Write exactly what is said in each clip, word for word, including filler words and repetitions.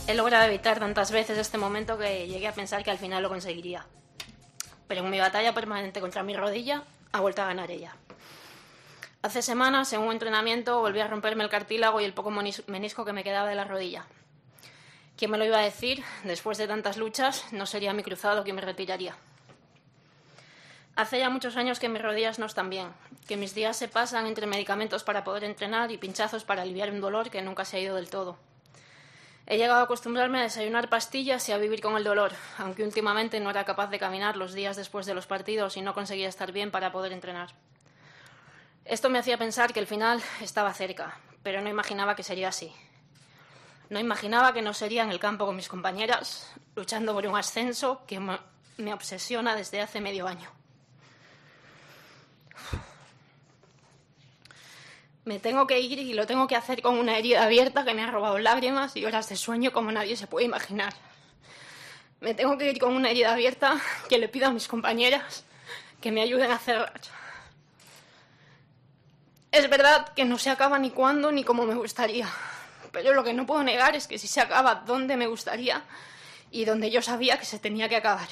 He logrado evitar tantas veces este momento que llegué a pensar que al final lo conseguiría. Pero en mi batalla permanente contra mi rodilla, ha vuelto a ganar ella. Hace semanas, en un entrenamiento, volví a romperme el cartílago y el poco menisco que me quedaba de la rodilla. ¿Quién me lo iba a decir? Después de tantas luchas, no sería mi cruzado quien me retiraría. Hace ya muchos años que mis rodillas no están bien, que mis días se pasan entre medicamentos para poder entrenar y pinchazos para aliviar un dolor que nunca se ha ido del todo. He llegado a acostumbrarme a desayunar pastillas y a vivir con el dolor, aunque últimamente no era capaz de caminar los días después de los partidos y no conseguía estar bien para poder entrenar. Esto me hacía pensar que el final estaba cerca, pero no imaginaba que sería así. No imaginaba que no sería en el campo con mis compañeras, luchando por un ascenso que me obsesiona desde hace medio año. Me tengo que ir y lo tengo que hacer con una herida abierta que me ha robado lágrimas y horas de sueño como nadie se puede imaginar. Me tengo que ir con una herida abierta que le pido a mis compañeras que me ayuden a cerrar. Es verdad que no se acaba ni cuándo ni como me gustaría, pero lo que no puedo negar es que sí se acaba donde me gustaría y donde yo sabía que se tenía que acabar.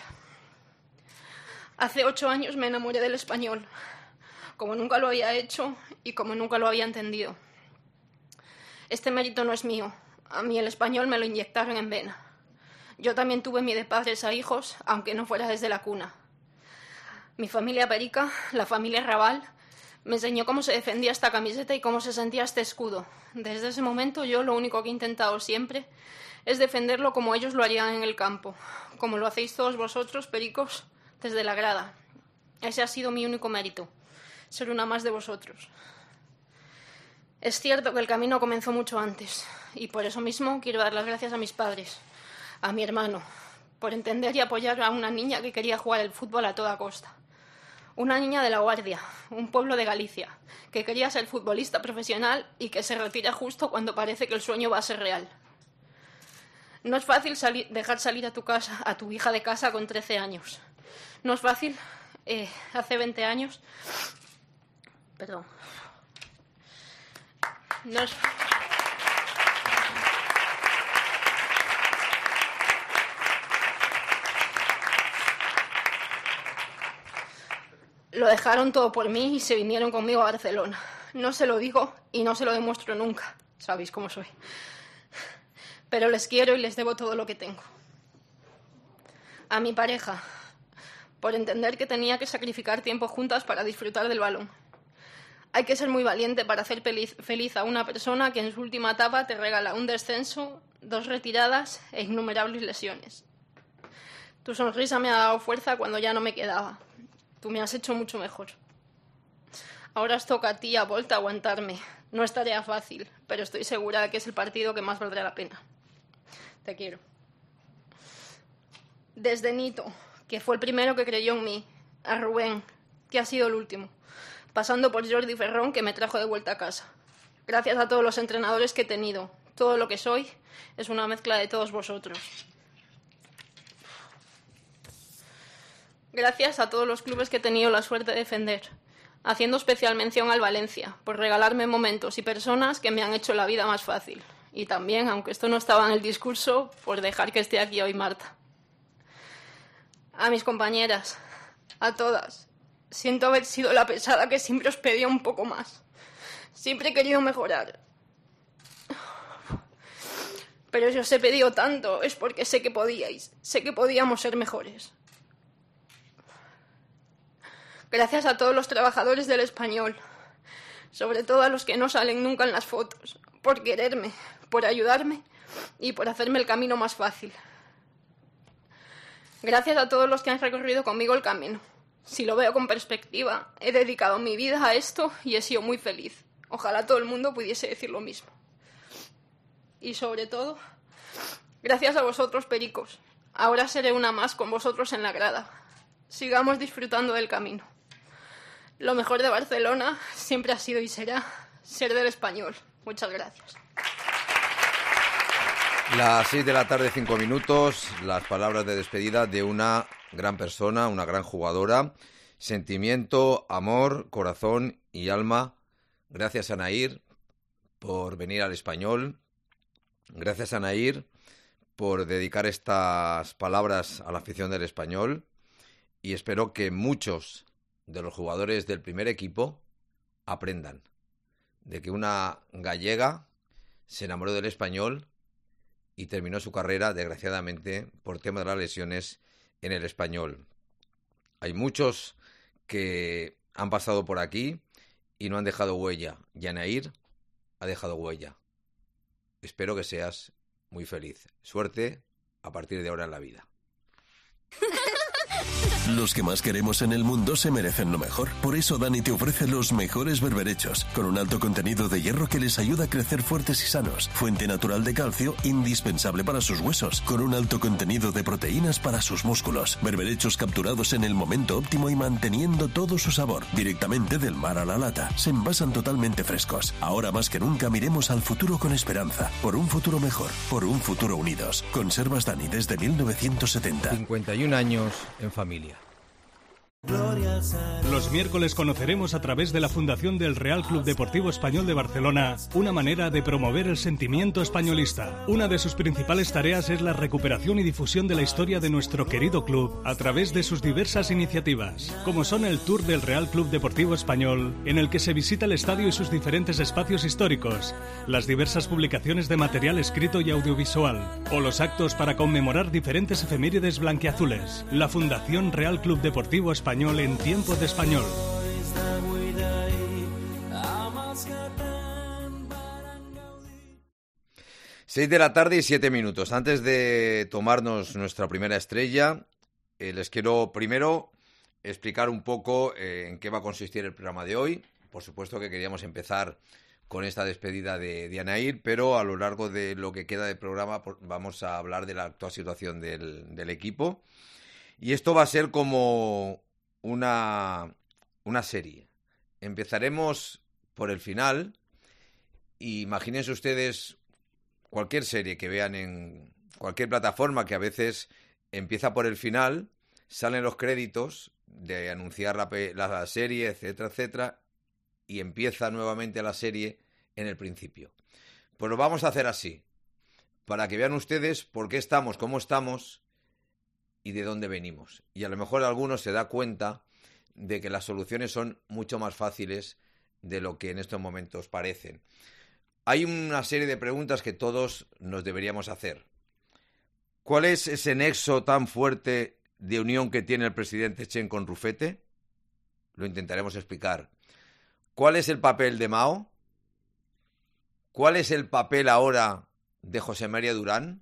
Hace ocho años me enamoré del Español, como nunca lo había hecho y como nunca lo había entendido. Este mérito no es mío. A mí el Español me lo inyectaron en vena. Yo también tuve mi de padres a hijos, aunque no fuera desde la cuna. Mi familia Perica, la familia Raval, me enseñó cómo se defendía esta camiseta y cómo se sentía este escudo. Desde ese momento yo lo único que he intentado siempre es defenderlo como ellos lo harían en el campo, como lo hacéis todos vosotros, pericos, desde la grada. Ese ha sido mi único mérito. Ser una más de vosotros. Es cierto que el camino comenzó mucho antes y por eso mismo quiero dar las gracias a mis padres, a mi hermano, por entender y apoyar a una niña que quería jugar el fútbol a toda costa. Una niña de La Guardia, un pueblo de Galicia, que quería ser futbolista profesional y que se retira justo cuando parece que el sueño va a ser real. No es fácil salir, dejar salir a tu casa, a tu hija de casa con trece años. No es fácil, eh, hace veinte años... Perdón. No es... Lo dejaron todo por mí y se vinieron conmigo a Barcelona. No se lo digo y no se lo demuestro nunca. Sabéis cómo soy. Pero les quiero y les debo todo lo que tengo. A mi pareja, por entender que tenía que sacrificar tiempo juntas para disfrutar del balón. Hay que ser muy valiente para hacer feliz, feliz a una persona que en su última etapa te regala un descenso, dos retiradas e innumerables lesiones. Tu sonrisa me ha dado fuerza cuando ya no me quedaba. Tú me has hecho mucho mejor. Ahora os toca a ti, a Volta, aguantarme. No es tarea fácil, pero estoy segura de que es el partido que más valdrá la pena. Te quiero. Desde Nito, que fue el primero que creyó en mí, a Rubén, que ha sido el último, pasando por Jordi Ferrón, que me trajo de vuelta a casa. Gracias a todos los entrenadores que he tenido. Todo lo que soy es una mezcla de todos vosotros. Gracias a todos los clubes que he tenido la suerte de defender, haciendo especial mención al Valencia, por regalarme momentos y personas que me han hecho la vida más fácil. Y también, aunque esto no estaba en el discurso, por dejar que esté aquí hoy Marta. A mis compañeras, a todas. Siento haber sido la pesada que siempre os pedía un poco más. Siempre he querido mejorar. Pero si os he pedido tanto es porque sé que podíais, sé que podíamos ser mejores. Gracias a todos los trabajadores del Español, sobre todo a los que no salen nunca en las fotos, por quererme, por ayudarme y por hacerme el camino más fácil. Gracias a todos los que han recorrido conmigo el camino. Si lo veo con perspectiva, he dedicado mi vida a esto y he sido muy feliz. Ojalá todo el mundo pudiese decir lo mismo. Y sobre todo, gracias a vosotros, pericos. Ahora seré una más con vosotros en la grada. Sigamos disfrutando del camino. Lo mejor de Barcelona siempre ha sido y será ser del Español. Muchas gracias. Las seis de la tarde, cinco minutos, las palabras de despedida de una gran persona, una gran jugadora. Sentimiento, amor, corazón y alma. Gracias a Nair por venir al Español. Gracias a Nair por dedicar estas palabras a la afición del Español y espero que muchos de los jugadores del primer equipo aprendan de que una gallega se enamoró del Español y terminó su carrera, desgraciadamente, por tema de las lesiones en el Español. Hay muchos que han pasado por aquí y no han dejado huella. Yanair ha dejado huella. Espero que seas muy feliz. Suerte a partir de ahora en la vida. Los que más queremos en el mundo se merecen lo mejor. Por eso Dani te ofrece los mejores berberechos, con un alto contenido de hierro que les ayuda a crecer fuertes y sanos. Fuente natural de calcio, indispensable para sus huesos, con un alto contenido de proteínas para sus músculos. Berberechos capturados en el momento óptimo y manteniendo todo su sabor, directamente del mar a la lata. Se envasan totalmente frescos. Ahora más que nunca miremos al futuro con esperanza. Por un futuro mejor, por un futuro unidos. Conservas Dani desde mil novecientos setenta. cincuenta y un años en familia. Los miércoles conoceremos a través de la Fundación del Real Club Deportivo Español de Barcelona una manera de promover el sentimiento españolista. Una de sus principales tareas es la recuperación y difusión de la historia de nuestro querido club a través de sus diversas iniciativas, como son el Tour del Real Club Deportivo Español, en el que se visita el estadio y sus diferentes espacios históricos, las diversas publicaciones de material escrito y audiovisual, o los actos para conmemorar diferentes efemérides blanquiazules. La Fundación Real Club Deportivo Español en tiempo de español. Seis de la tarde y siete minutos. Antes de tomarnos nuestra primera estrella, eh, les quiero primero explicar un poco eh, en qué va a consistir el programa de hoy. Por supuesto que queríamos empezar con esta despedida de, de Yanair, pero a lo largo de lo que queda de programa por, vamos a hablar de la actual situación del, del equipo. Y esto va a ser como Una, una serie. Empezaremos por el final. Y imagínense ustedes cualquier serie que vean en cualquier plataforma que a veces empieza por el final, salen los créditos de anunciar la, la serie, etcétera, etcétera, y empieza nuevamente la serie en el principio. Pues lo vamos a hacer así, para que vean ustedes por qué estamos como estamos y de dónde venimos. Y a lo mejor alguno se da cuenta de que las soluciones son mucho más fáciles de lo que en estos momentos parecen. Hay una serie de preguntas que todos nos deberíamos hacer. ¿Cuál es ese nexo tan fuerte de unión que tiene el presidente Chen con Rufete? Lo intentaremos explicar. ¿Cuál es el papel de Mao? ¿Cuál es el papel ahora de José María Durán?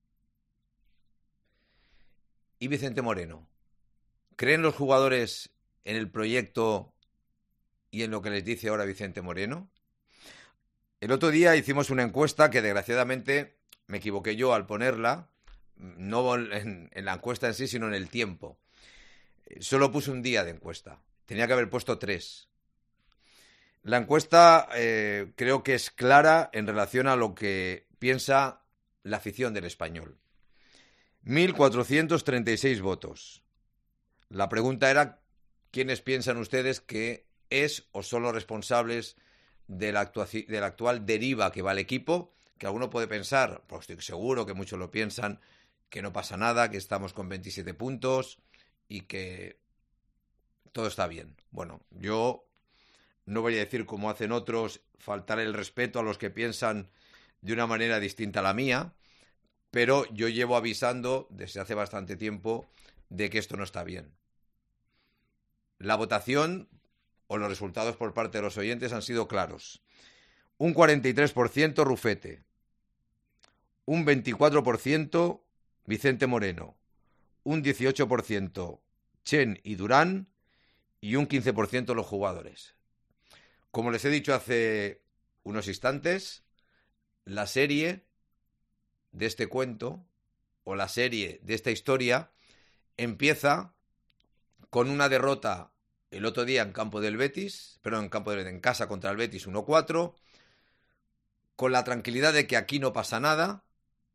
¿Y Vicente Moreno? ¿Creen los jugadores en el proyecto y en lo que les dice ahora Vicente Moreno? El otro día hicimos una encuesta que desgraciadamente me equivoqué yo al ponerla, no en, en la encuesta en sí, sino en el tiempo. Solo puse un día de encuesta, tenía que haber puesto tres. La encuesta eh, creo que es clara en relación a lo que piensa la afición del Español. mil cuatrocientos treinta y seis votos. La pregunta era, ¿quiénes piensan ustedes que es o son los responsables de la, actuaci- de la actual deriva que va el equipo? Que alguno puede pensar, pues estoy seguro que muchos lo piensan, que no pasa nada, que estamos con veintisiete puntos y que todo está bien. Bueno, yo no voy a decir, como hacen otros, faltar el respeto a los que piensan de una manera distinta a la mía, pero yo llevo avisando desde hace bastante tiempo de que esto no está bien. La votación o los resultados por parte de los oyentes han sido claros. Un cuarenta y tres por ciento Rufete, un veinticuatro por ciento Vicente Moreno, un dieciocho por ciento Chen y Durán y un quince por ciento los jugadores. Como les he dicho hace unos instantes, la serie de este cuento o la serie de esta historia empieza con una derrota el otro día en campo del Betis, perdón, en campo del en casa contra el Betis uno cuatro, con la tranquilidad de que aquí no pasa nada,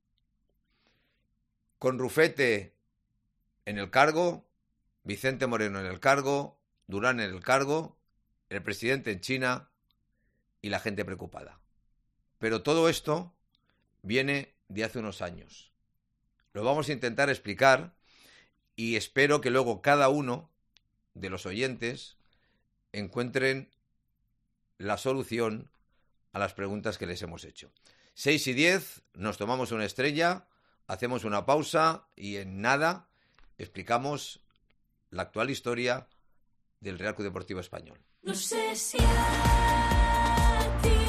con Rufete en el cargo, Vicente Moreno en el cargo, Durán en el cargo, el presidente en China y la gente preocupada. Pero todo esto viene de hace unos años. lo vamos a intentar explicar y espero que luego cada uno de los oyentes encuentren la solución a las preguntas que les hemos hecho. seis y diez, nos tomamos una estrella, hacemos una pausa y en nada explicamos la actual historia del Real Club Deportivo Español. No sé si a ti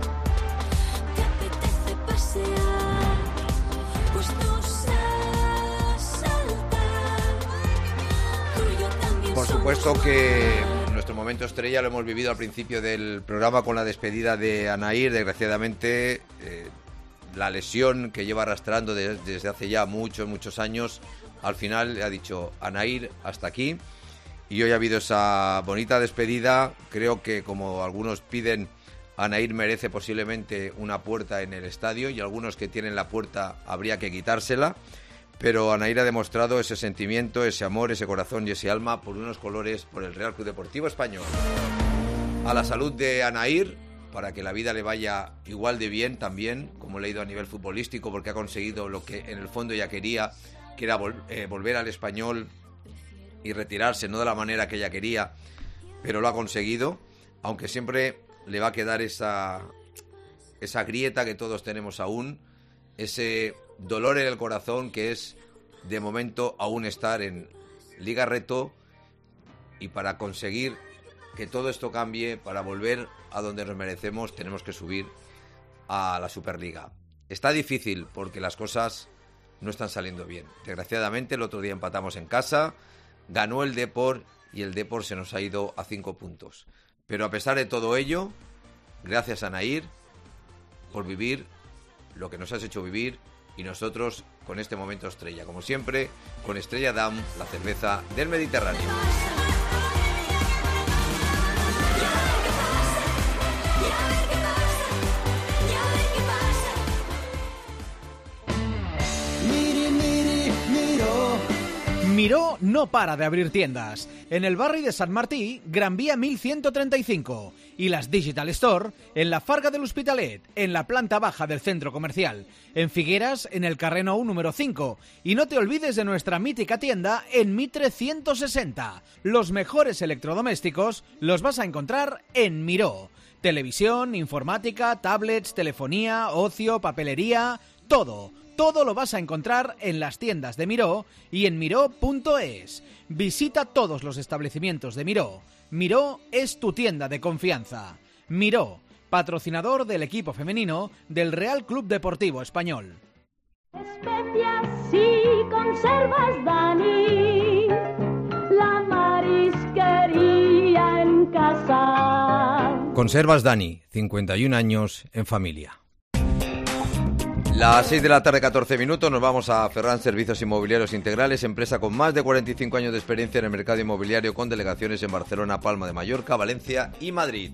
te apetece pasear, pues nos a saltar. Tú y yo también. Por supuesto que nuestro momento estrella lo hemos vivido al principio del programa con la despedida de Anaír. Desgraciadamente, eh, la lesión que lleva arrastrando de, desde hace ya muchos, muchos años, al final le ha dicho Anaír, hasta aquí. Y hoy ha habido esa bonita despedida. Creo que, como algunos piden, Anaír merece posiblemente una puerta en el estadio y algunos que tienen la puerta habría que quitársela. Pero Anaír ha demostrado ese sentimiento, ese amor, ese corazón y ese alma por unos colores, por el Real Club Deportivo Español. A la salud de Anaír, para que la vida le vaya igual de bien también, como le ha ido a nivel futbolístico, porque ha conseguido lo que en el fondo ella quería, que era vol- eh, volver al Español y retirarse, no de la manera que ella quería, pero lo ha conseguido, aunque siempre le va a quedar esa, esa grieta que todos tenemos aún, ese dolor en el corazón que es, de momento, aún estar en Liga Reto, y para conseguir que todo esto cambie, para volver a donde nos merecemos, tenemos que subir a la Superliga. Está difícil porque las cosas no están saliendo bien. Desgraciadamente, el otro día empatamos en casa, ganó el Depor y el Depor se nos ha ido a cinco puntos. Pero a pesar de todo ello, gracias a Anaír por vivir lo que nos has hecho vivir, y nosotros con este momento estrella, como siempre, con Estrella Damm, la cerveza del Mediterráneo. Miró no para de abrir tiendas. En el barri de Sant Martí, Gran Vía mil ciento treinta y cinco. Y las Digital Store en la Farga del Hospitalet, en la planta baja del centro comercial. En Figueras, en el carrer Nou número cinco. Y no te olvides de nuestra mítica tienda en Mitre ciento sesenta. Los mejores electrodomésticos los vas a encontrar en Miró. Televisión, informática, tablets, telefonía, ocio, papelería, todo. Todo lo vas a encontrar en las tiendas de Miró y en miró punto es. Visita todos los establecimientos de Miró. Miró es tu tienda de confianza. Miró, patrocinador del equipo femenino del Real Club Deportivo Español. Especias y conservas, Dani, la marisquería en casa. Conservas Dani, cincuenta y un años en familia. Las seis de la tarde, catorce minutos, nos vamos a Ferran Servicios Inmobiliarios Integrales, empresa con más de cuarenta y cinco años de experiencia en el mercado inmobiliario, con delegaciones en Barcelona, Palma de Mallorca, Valencia y Madrid.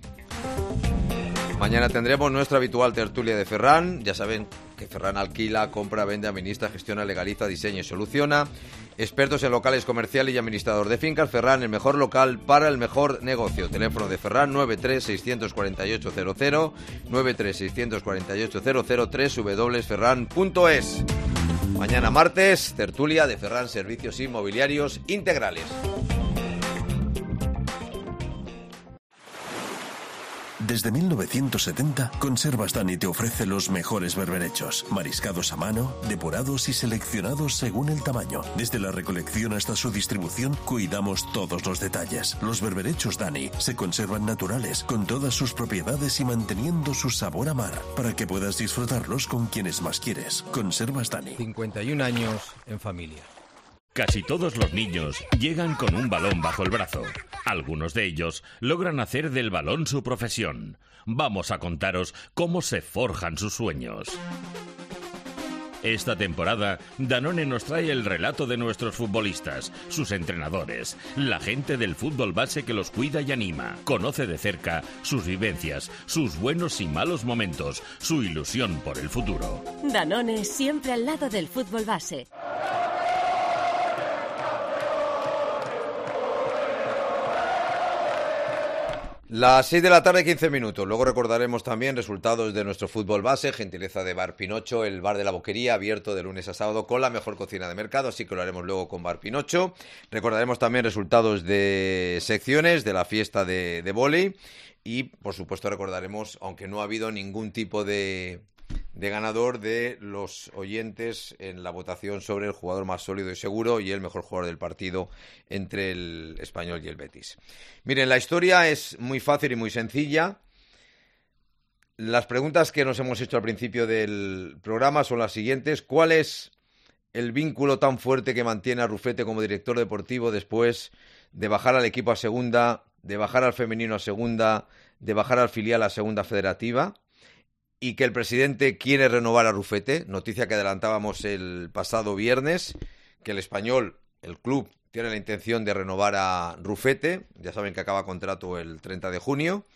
Mañana tendremos nuestra habitual tertulia de Ferran. Ya saben que Ferran alquila, compra, vende, administra, gestiona, legaliza, diseña y soluciona. Expertos en locales comerciales y administrador de fincas. Ferran, el mejor local para el mejor negocio. Teléfono de Ferran nueve tres seis cuatro ocho cero cero, nueve tres seis cuatro ocho cero cero, w w w punto ferran punto es. Mañana martes, tertulia de Ferran Servicios Inmobiliarios Integrales. Desde mil novecientos setenta, Conservas Dani te ofrece los mejores berberechos, mariscados a mano, depurados y seleccionados según el tamaño. Desde la recolección hasta su distribución, cuidamos todos los detalles. Los berberechos Dani se conservan naturales, con todas sus propiedades y manteniendo su sabor a mar, para que puedas disfrutarlos con quienes más quieres. Conservas Dani. cincuenta y un años en familia. Casi todos los niños llegan con un balón bajo el brazo. Algunos de ellos logran hacer del balón su profesión. Vamos a contaros cómo se forjan sus sueños. Esta temporada, Danone nos trae el relato de nuestros futbolistas, sus entrenadores, la gente del fútbol base que los cuida y anima. Conoce de cerca sus vivencias, sus buenos y malos momentos, su ilusión por el futuro. Danone, siempre al lado del fútbol base. Las seis de la tarde, quince minutos. Luego recordaremos también resultados de nuestro fútbol base, gentileza de Bar Pinocho, el bar de la Boquería, abierto de lunes a sábado con la mejor cocina de mercado, así que lo haremos luego con Bar Pinocho. Recordaremos también resultados de secciones de la fiesta de, de vóley y, por supuesto, recordaremos, aunque no ha habido ningún tipo de... de ganador de los oyentes en la votación sobre el jugador más sólido y seguro y el mejor jugador del partido entre el Español y el Betis. Miren, la historia es muy fácil y muy sencilla. Las preguntas que nos hemos hecho al principio del programa son las siguientes. ¿Cuál es el vínculo tan fuerte que mantiene a Rufete como director deportivo después de bajar al equipo a segunda, de bajar al femenino a segunda, de bajar al filial a segunda federativa? Y que el presidente quiere renovar a Rufete, noticia que adelantábamos el pasado viernes, que el Español, el club, tiene la intención de renovar a Rufete, ya saben que acaba contrato el treinta de junio,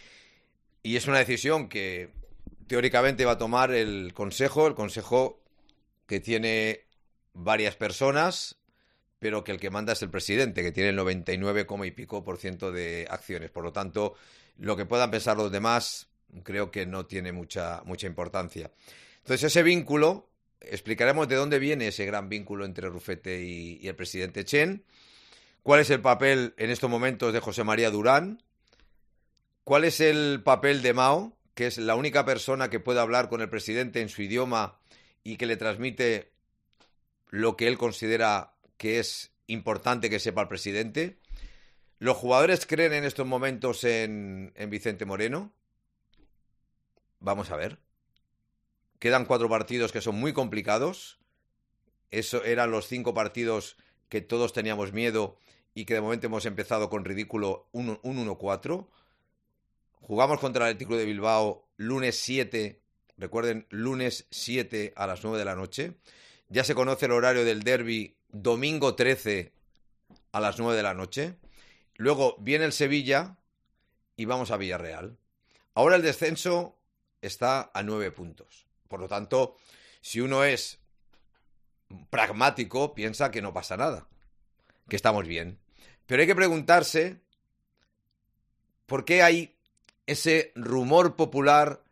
y es una decisión que teóricamente va a tomar el Consejo, el Consejo que tiene varias personas, pero que el que manda es el presidente, que tiene el noventa y nueve coma y pico por ciento de acciones, por lo tanto, lo que puedan pensar los demás creo que no tiene mucha, mucha importancia. Entonces, ese vínculo, explicaremos de dónde viene ese gran vínculo entre Rufete y, y el presidente Chen, cuál es el papel en estos momentos de José María Durán, cuál es el papel de Mao, que es la única persona que puede hablar con el presidente en su idioma y que le transmite lo que él considera que es importante que sepa el presidente. ¿Los jugadores creen en estos momentos en, en Vicente Moreno? Vamos a ver. Quedan cuatro partidos que son muy complicados. Eso eran los cinco partidos que todos teníamos miedo y que de momento hemos empezado con ridículo un uno cuatro. Jugamos contra el Atlético de Bilbao lunes siete. Recuerden, lunes siete a las nueve de la noche. Ya se conoce el horario del derbi, domingo trece a las nueve de la noche. Luego viene el Sevilla y vamos a Villarreal. Ahora el descenso está a nueve puntos. Por lo tanto, si uno es pragmático, piensa que no pasa nada, que estamos bien. Pero hay que preguntarse por qué hay ese rumor popular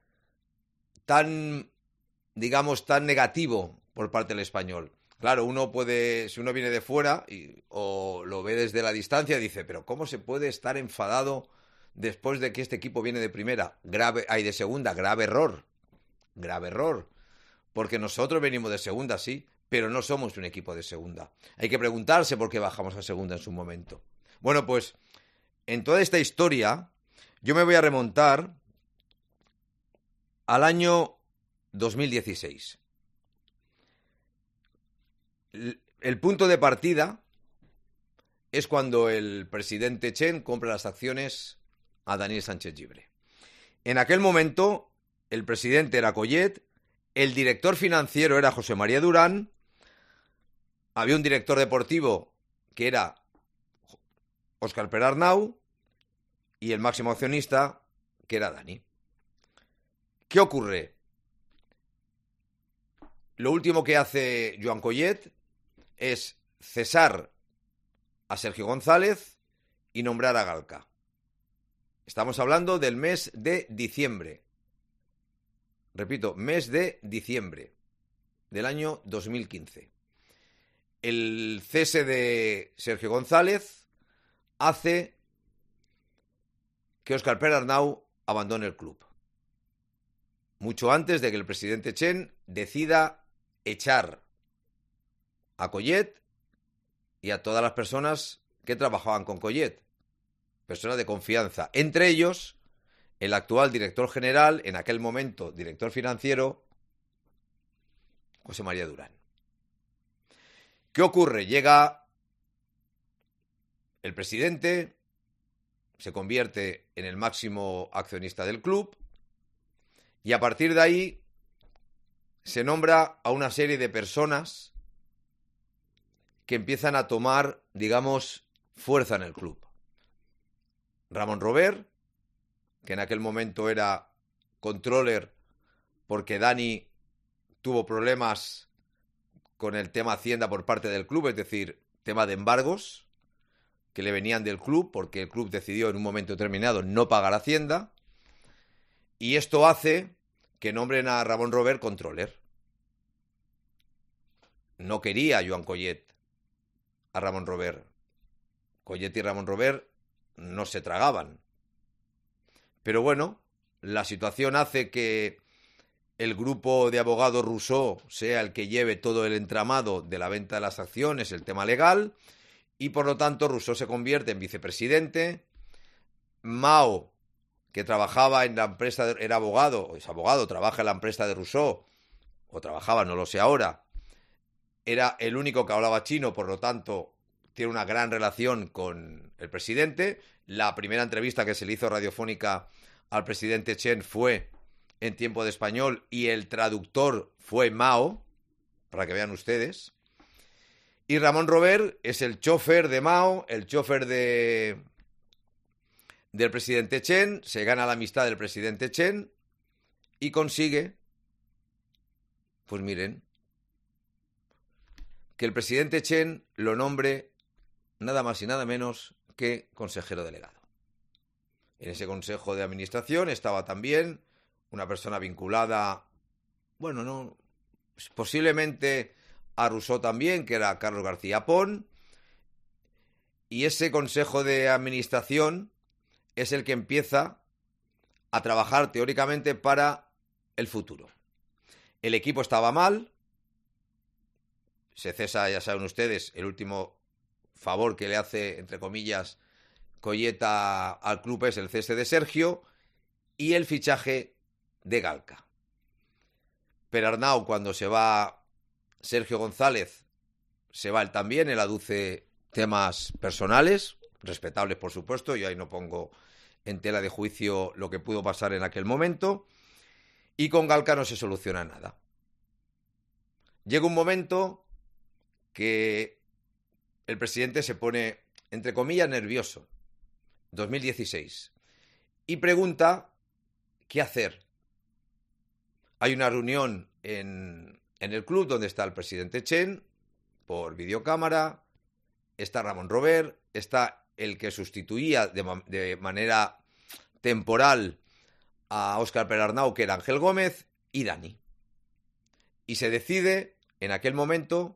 tan, digamos, tan negativo por parte del Español. Claro, uno puede, si uno viene de fuera y, o lo ve desde la distancia, dice, pero ¿cómo se puede estar enfadado después de que este equipo viene de primera? Grave, hay de segunda, grave error. Grave error. Porque nosotros venimos de segunda, sí, pero no somos un equipo de segunda. Hay que preguntarse por qué bajamos a segunda en su momento. Bueno, pues, en toda esta historia, yo me voy a remontar al año dos mil dieciséis. El punto de partida es cuando el presidente Chen compra las acciones a Daniel Sánchez Llibre. En aquel momento, el presidente era Collet, el director financiero era José María Durán, había un director deportivo que era Óscar Perarnau y el máximo accionista que era Dani. ¿Qué ocurre? Lo último que hace Joan Collet es cesar a Sergio González y nombrar a Galca. Estamos hablando del mes de diciembre. Repito, mes de diciembre del año dos mil quince. El cese de Sergio González hace que Óscar Perarnau abandone el club. Mucho antes de que el presidente Chen decida echar a Collet y a todas las personas que trabajaban con Collet, personas de confianza, entre ellos el actual director general, en aquel momento director financiero, José María Durán. ¿Qué ocurre? Llega el presidente, se convierte en el máximo accionista del club y a partir de ahí se nombra a una serie de personas que empiezan a tomar, digamos, fuerza en el club. Ramón Robert, que en aquel momento era controller porque Dani tuvo problemas con el tema Hacienda por parte del club, es decir, tema de embargos, que le venían del club, porque el club decidió en un momento determinado no pagar Hacienda, y esto hace que nombren a Ramón Robert controller. No quería Joan Collet a Ramón Robert. Collet y Ramón Robert no se tragaban. Pero bueno, la situación hace que el grupo de abogados Rousseau sea el que lleve todo el entramado de la venta de las acciones, el tema legal, y por lo tanto Rousseau se convierte en vicepresidente. Mao, que trabajaba en la empresa, de, era abogado, o es abogado, trabaja en la empresa de Rousseau, o trabajaba, no lo sé ahora, era el único que hablaba chino, por lo tanto tiene una gran relación con el presidente. La primera entrevista que se le hizo radiofónica al presidente Chen fue en tiempo de español y el traductor fue Mao, para que vean ustedes. Y Ramón Robert es el chofer de Mao, el chofer de del presidente Chen, se gana la amistad del presidente Chen y consigue, pues miren, que el presidente Chen lo nombre nada más y nada menos que consejero delegado. En ese consejo de administración estaba también una persona vinculada, bueno, no, posiblemente a Rousseau también, que era Carlos García Pon, y ese consejo de administración es el que empieza a trabajar teóricamente para el futuro. El equipo estaba mal, se cesa, ya saben ustedes, el último favor que le hace, entre comillas, Colleta al club es el cese de Sergio y el fichaje de Galca. Perarnau, cuando se va Sergio González, se va él también, él aduce temas personales, respetables por supuesto, yo ahí no pongo en tela de juicio lo que pudo pasar en aquel momento, y con Galca no se soluciona nada. Llega un momento que el presidente se pone, entre comillas, nervioso, dos mil dieciséis, y pregunta qué hacer. Hay una reunión en, en el club donde está el presidente Chen, por videocámara, está Ramón Robert, está el que sustituía de, de manera temporal a Óscar Perarnau, que era Ángel Gómez, y Dani. Y se decide, en aquel momento,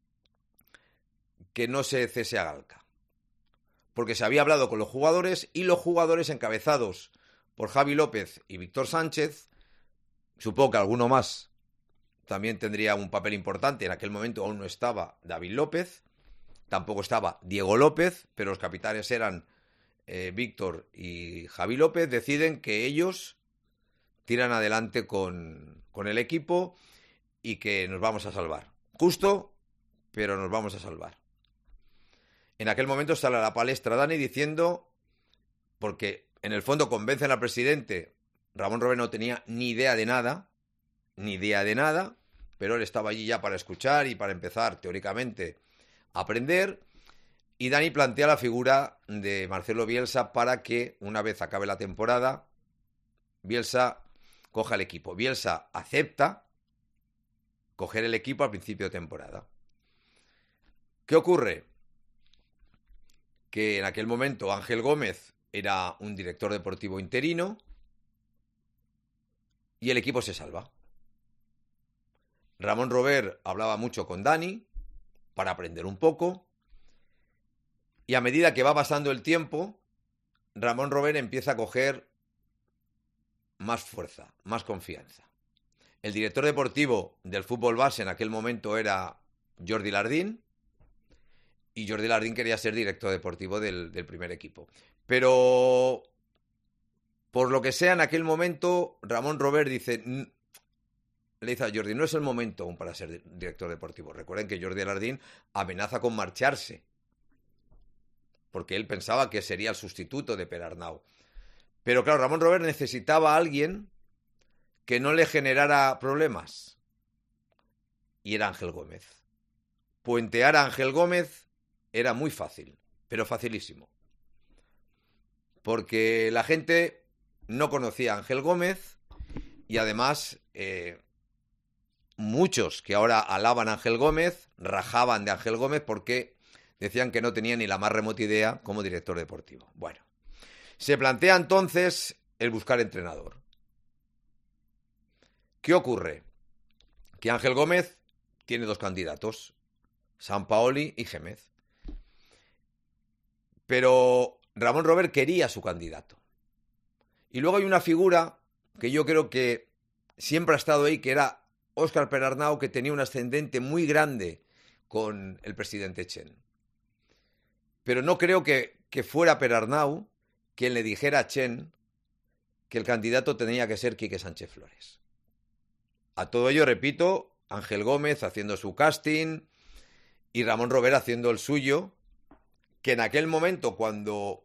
que no se cese a Galca. Porque se había hablado con los jugadores y los jugadores encabezados por Javi López y Víctor Sánchez, supongo que alguno más también tendría un papel importante, en aquel momento aún no estaba David López, tampoco estaba Diego López, pero los capitanes eran eh, Víctor y Javi López, deciden que ellos tiran adelante con, con el equipo y que nos vamos a salvar. Justo, pero nos vamos a salvar. En aquel momento sale a la palestra Dani diciendo, porque en el fondo convencen al presidente, Ramón Robert no tenía ni idea de nada, ni idea de nada, pero él estaba allí ya para escuchar y para empezar, teóricamente, a aprender, y Dani plantea la figura de Marcelo Bielsa para que, una vez acabe la temporada, Bielsa coja el equipo. Bielsa acepta coger el equipo al principio de temporada. ¿Qué ocurre? Que en aquel momento Ángel Gómez era un director deportivo interino y el equipo se salva. Ramón Robert hablaba mucho con Dani para aprender un poco y a medida que va pasando el tiempo, Ramón Robert empieza a coger más fuerza, más confianza. El director deportivo del fútbol base en aquel momento era Jordi Lardín, y Jordi Lardín quería ser director deportivo del, del primer equipo. Pero, por lo que sea, en aquel momento, Ramón Robert dice, le dice a Jordi, no es el momento aún para ser director deportivo. Recuerden que Jordi Lardín amenaza con marcharse, porque él pensaba que sería el sustituto de Perarnau. Pero claro, Ramón Robert necesitaba a alguien que no le generara problemas. Y era Ángel Gómez. Puentear a Ángel Gómez era muy fácil, pero facilísimo. Porque la gente no conocía a Ángel Gómez y además eh, muchos que ahora alaban a Ángel Gómez rajaban de Ángel Gómez porque decían que no tenía ni la más remota idea como director deportivo. Bueno, se plantea entonces el buscar entrenador. ¿Qué ocurre? Que Ángel Gómez tiene dos candidatos, Sampaoli y Gémez. Pero Ramón Robert quería a su candidato. Y luego hay una figura que yo creo que siempre ha estado ahí, que era Óscar Perarnau, que tenía un ascendente muy grande con el presidente Chen. Pero no creo que, que fuera Perarnau quien le dijera a Chen que el candidato tenía que ser Quique Sánchez Flores. A todo ello, repito, Ángel Gómez haciendo su casting y Ramón Robert haciendo el suyo, que en aquel momento, cuando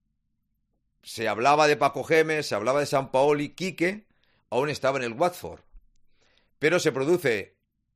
se hablaba de Paco Gémez, se hablaba de Sampaoli, Quique aún estaba en el Watford. Pero se produce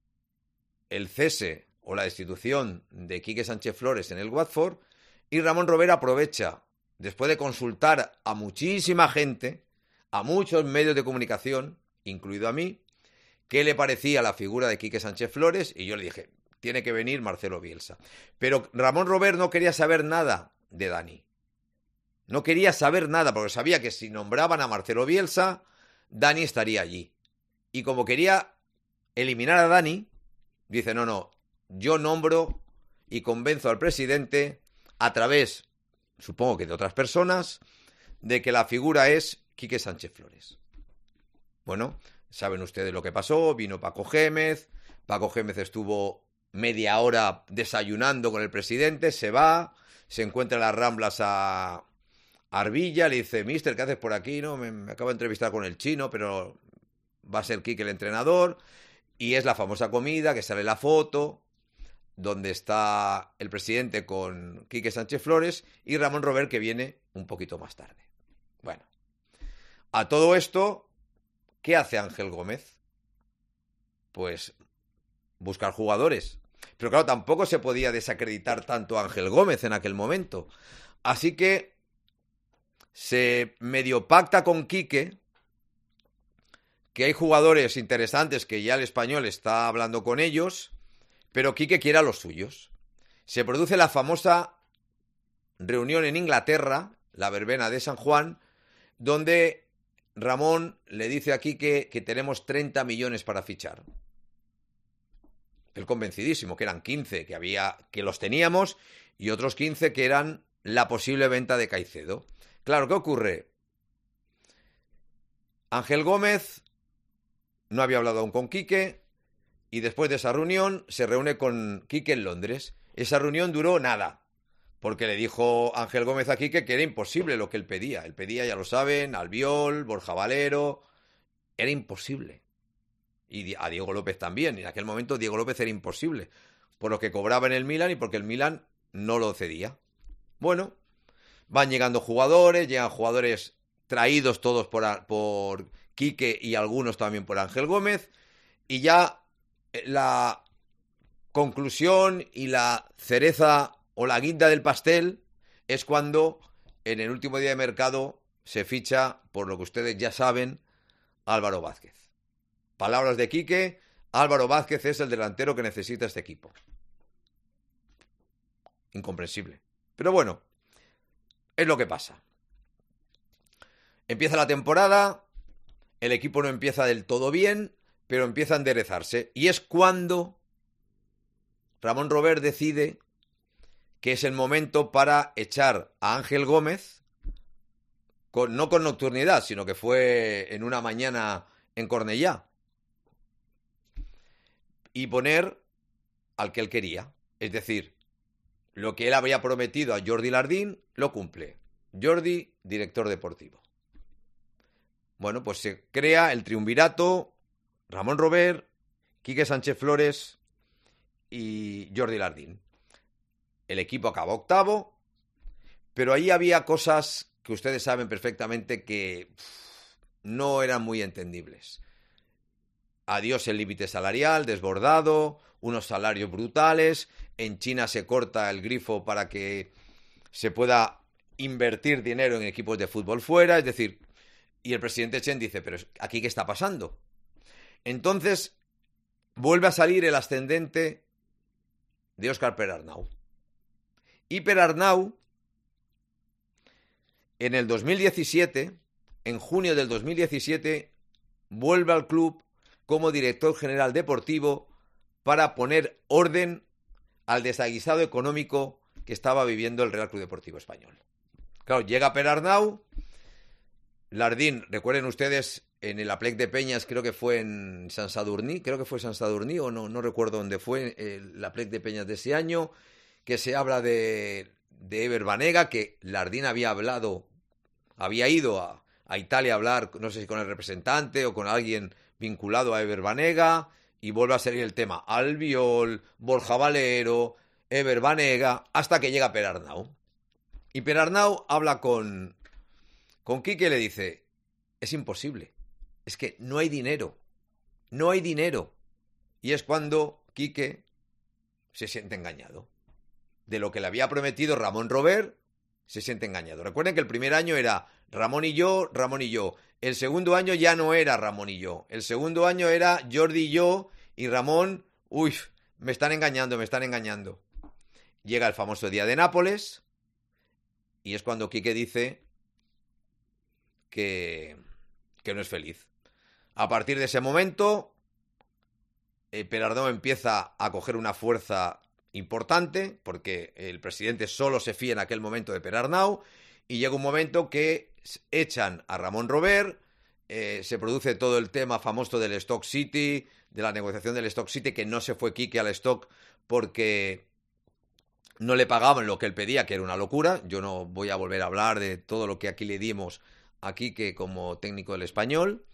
el cese o la destitución de Quique Sánchez Flores en el Watford y Ramón Robert aprovecha, después de consultar a muchísima gente, a muchos medios de comunicación, incluido a mí, qué le parecía la figura de Quique Sánchez Flores, y yo le dije, tiene que venir Marcelo Bielsa. Pero Ramón Robert no quería saber nada de Dani. No quería saber nada, porque sabía que si nombraban a Marcelo Bielsa, Dani estaría allí. Y como quería eliminar a Dani, dice, no, no, yo nombro y convenzo al presidente a través, supongo que de otras personas, de que la figura es Quique Sánchez Flores. Bueno, saben ustedes lo que pasó, vino Paco Gémez, Paco Gémez estuvo media hora desayunando con el presidente, se va, se encuentra en las Ramblas a Arbilla, le dice, mister, ¿qué haces por aquí? No, me, me acabo de entrevistar con el chino, pero va a ser Quique el entrenador, y es la famosa comida, que sale la foto, donde está el presidente con Quique Sánchez Flores y Ramón Robert, que viene un poquito más tarde. Bueno, a todo esto, ¿qué hace Ángel Gómez? Pues buscar jugadores. Pero claro, tampoco se podía desacreditar tanto a Ángel Gómez en aquel momento. Así que se medio pacta con Quique, que hay jugadores interesantes que ya el Español está hablando con ellos, pero Quique quiere a los suyos. Se produce la famosa reunión en Inglaterra, la verbena de San Juan, donde Ramón le dice a Quique que tenemos treinta millones para fichar. Él convencidísimo, que eran quince que había, que los teníamos, y otros quince que eran la posible venta de Caicedo. Claro, ¿qué ocurre? Ángel Gómez no había hablado aún con Quique, y después de esa reunión se reúne con Quique en Londres. Esa reunión duró nada, porque le dijo Ángel Gómez a Quique que era imposible lo que él pedía. Él pedía, ya lo saben, Albiol, Borja Valero, era imposible. Y a Diego López también. En aquel momento Diego López era imposible, por lo que cobraba en el Milan y porque el Milan no lo cedía. Bueno, van llegando jugadores, llegan jugadores traídos todos por, por Quique y algunos también por Ángel Gómez, y ya la conclusión y la cereza o la guinda del pastel es cuando en el último día de mercado se ficha, por lo que ustedes ya saben, Álvaro Vázquez. Palabras de Quique, Álvaro Vázquez es el delantero que necesita este equipo. Incomprensible. Pero bueno, es lo que pasa. Empieza la temporada, el equipo no empieza del todo bien, pero empieza a enderezarse. Y es cuando Ramón Robert decide que es el momento para echar a Ángel Gómez, con, no con nocturnidad, sino que fue en una mañana en Cornellá, y poner al que él quería. Es decir, lo que él había prometido a Jordi Lardín, lo cumple. Jordi, director deportivo. Bueno, pues se crea el triunvirato, Ramón Robert, Quique Sánchez Flores y Jordi Lardín. El equipo acaba octavo, pero ahí había cosas que ustedes saben perfectamente que pff, no eran muy entendibles. Adiós el límite salarial, desbordado, unos salarios brutales, en China se corta el grifo para que se pueda invertir dinero en equipos de fútbol fuera, es decir, y el presidente Chen dice, pero ¿aquí qué está pasando? Entonces vuelve a salir el ascendente de Óscar Perarnau. Y Perarnau, en el dos mil diecisiete, en junio del dos mil diecisiete, vuelve al club como director general deportivo para poner orden al desaguisado económico que estaba viviendo el Real Club Deportivo Español. Claro, llega Perarnau, Lardín, recuerden ustedes, en el Aplec de Peñas, creo que fue en San Sadurní, creo que fue San Sadurní, o no, no recuerdo dónde fue, el Aplec de Peñas de ese año, que se habla de, de Ever Banega, que Lardín había hablado, había ido a, a Italia a hablar, no sé si con el representante o con alguien vinculado a Ever Banega, y vuelve a salir el tema Albiol, Borja Valero, Ever Banega, hasta que llega Perarnau. Y Perarnau habla con, con Quique y le dice, es imposible, es que no hay dinero, no hay dinero. Y es cuando Quique se siente engañado. De lo que le había prometido Ramón Robert, se siente engañado. Recuerden que el primer año era Ramón y yo, Ramón y yo. El segundo año ya no era Ramón y yo. El segundo año era Jordi y yo, y Ramón, uy, me están engañando, me están engañando. Llega el famoso día de Nápoles, y es cuando Quique dice que, que no es feliz. A partir de ese momento, eh, Perarnau empieza a coger una fuerza importante, porque el presidente solo se fía en aquel momento de Perarnau, y llega un momento que echan a Ramón Robert, eh, se produce todo el tema famoso del Stock City, de la negociación del Stock City, que no se fue Quique al Stock porque no le pagaban lo que él pedía, que era una locura. Yo no voy a volver a hablar de todo lo que aquí le dimos a Quique como técnico del Español.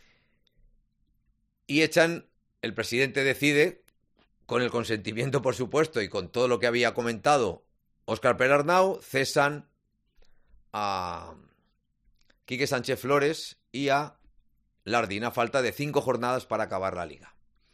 Y echan, el presidente decide, con el consentimiento, por supuesto, y con todo lo que había comentado Óscar Perarnau, cesan a Quique Sánchez Flores y a Lardín a falta de cinco jornadas para acabar la liga.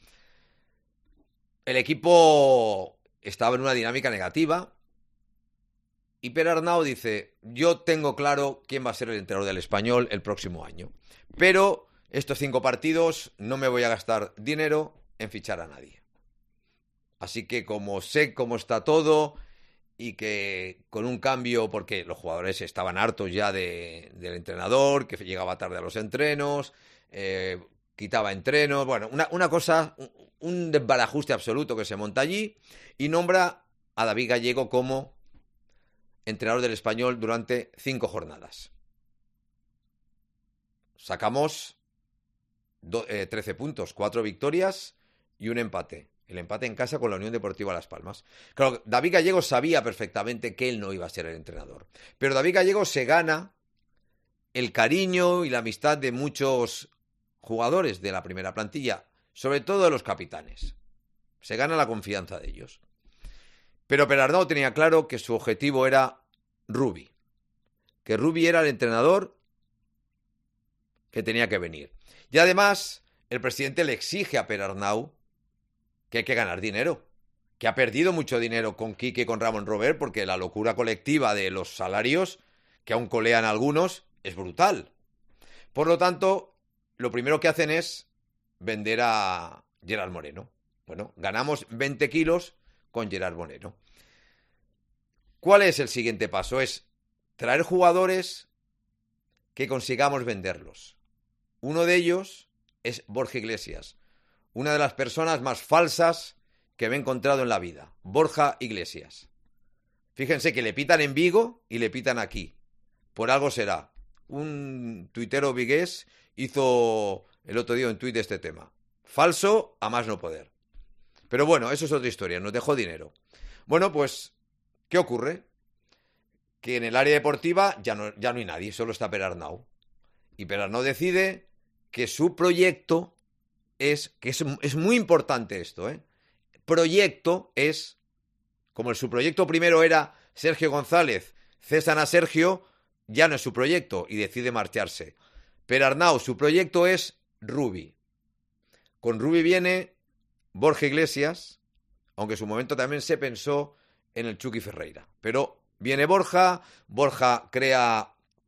El equipo estaba en una dinámica negativa y Perarnau dice, yo tengo claro quién va a ser el entrenador del Español el próximo año, pero estos cinco partidos no me voy a gastar dinero en fichar a nadie. Así que como sé cómo está todo y que con un cambio, porque los jugadores estaban hartos ya de, del entrenador, que llegaba tarde a los entrenos, eh, quitaba entrenos, bueno, una, una cosa, un, un desbarajuste absoluto que se monta allí, y nombra a David Gallego como entrenador del Español durante cinco jornadas. Sacamos do, eh, trece puntos, cuatro victorias y un empate. El empate en casa con la Unión Deportiva Las Palmas. Claro, David Gallego sabía perfectamente que él no iba a ser el entrenador. Pero David Gallego se gana el cariño y la amistad de muchos jugadores de la primera plantilla, sobre todo de los capitanes. Se gana la confianza de ellos. Pero Perarnau tenía claro que su objetivo era Rubi. Que Rubi era el entrenador que tenía que venir. Y además, el presidente le exige a Perarnau que hay que ganar dinero, que ha perdido mucho dinero con Quique y con Ramón Robert, porque la locura colectiva de los salarios, que aún colean algunos, es brutal. Por lo tanto, lo primero que hacen es vender a Gerard Moreno. Bueno, ganamos veinte kilos con Gerard Moreno. ¿Cuál es el siguiente paso? Es traer jugadores que consigamos venderlos. Uno de ellos es Borja Iglesias, una de las personas más falsas que me he encontrado en la vida. Borja Iglesias. Fíjense que le pitan en Vigo y le pitan aquí. Por algo será. Un tuitero vigués hizo el otro día un tuit de este tema. Falso a más no poder. Pero bueno, eso es otra historia. Nos dejó dinero. Bueno, pues, ¿qué ocurre? Que en el área deportiva ya no, ya no hay nadie. Solo está Perarnau. Y Perarnau decide que su proyecto es, que es, es muy importante esto, ¿eh? Proyecto es, como el, su proyecto primero era Sergio González, cesan a Sergio, ya no es su proyecto y decide marcharse. Perarnau, su proyecto es Rubi. Con Rubi viene Borja Iglesias, aunque en su momento también se pensó en el Chucky Ferreira. Pero viene Borja, Borja crea,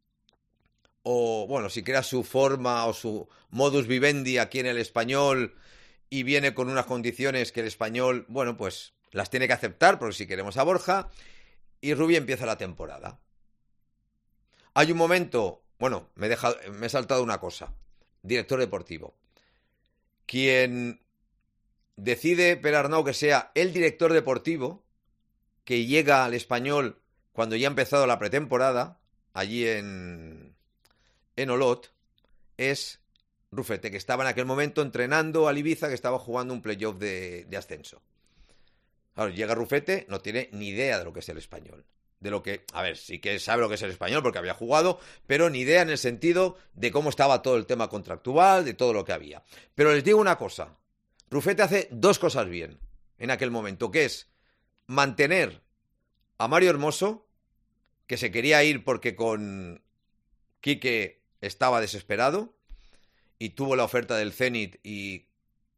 o bueno, si crea su forma o su modus vivendi aquí en el Español y viene con unas condiciones que el Español, bueno, pues las tiene que aceptar, porque si queremos a Borja, y Rubi empieza la temporada. Hay un momento, bueno, me he, dejado, me he saltado una cosa, director deportivo. Quien decide Per Arnau que sea el director deportivo que llega al Español cuando ya ha empezado la pretemporada, allí en, en Olot, es Rufete, que estaba en aquel momento entrenando al Ibiza, que estaba jugando un playoff de, de ascenso. Claro, llega Rufete, no tiene ni idea de lo que es el Español. De lo que, a ver, sí que sabe lo que es el Español porque había jugado, pero ni idea en el sentido de cómo estaba todo el tema contractual, de todo lo que había. Pero les digo una cosa, Rufete hace dos cosas bien en aquel momento, que es mantener a Mario Hermoso, que se quería ir porque con Quique estaba desesperado y tuvo la oferta del Zenit y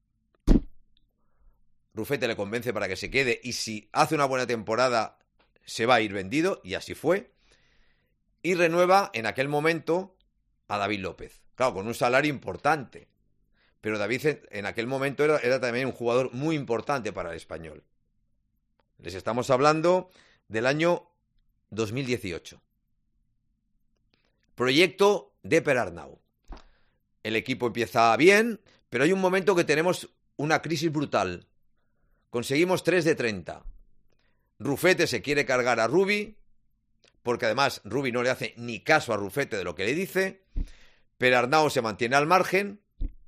Rufete le convence para que se quede y si hace una buena temporada se va a ir vendido, y así fue. Y renueva en aquel momento a David López. Claro, con un salario importante. Pero David en aquel momento era, era también un jugador muy importante para el Español. Les estamos hablando del año dos mil dieciocho. Proyecto de Per Arnau. El equipo empieza bien, pero hay un momento que tenemos una crisis brutal. Conseguimos tres de treinta. Rufete se quiere cargar a Rubi, porque además Rubi no le hace ni caso a Rufete de lo que le dice. Per Arnau se mantiene al margen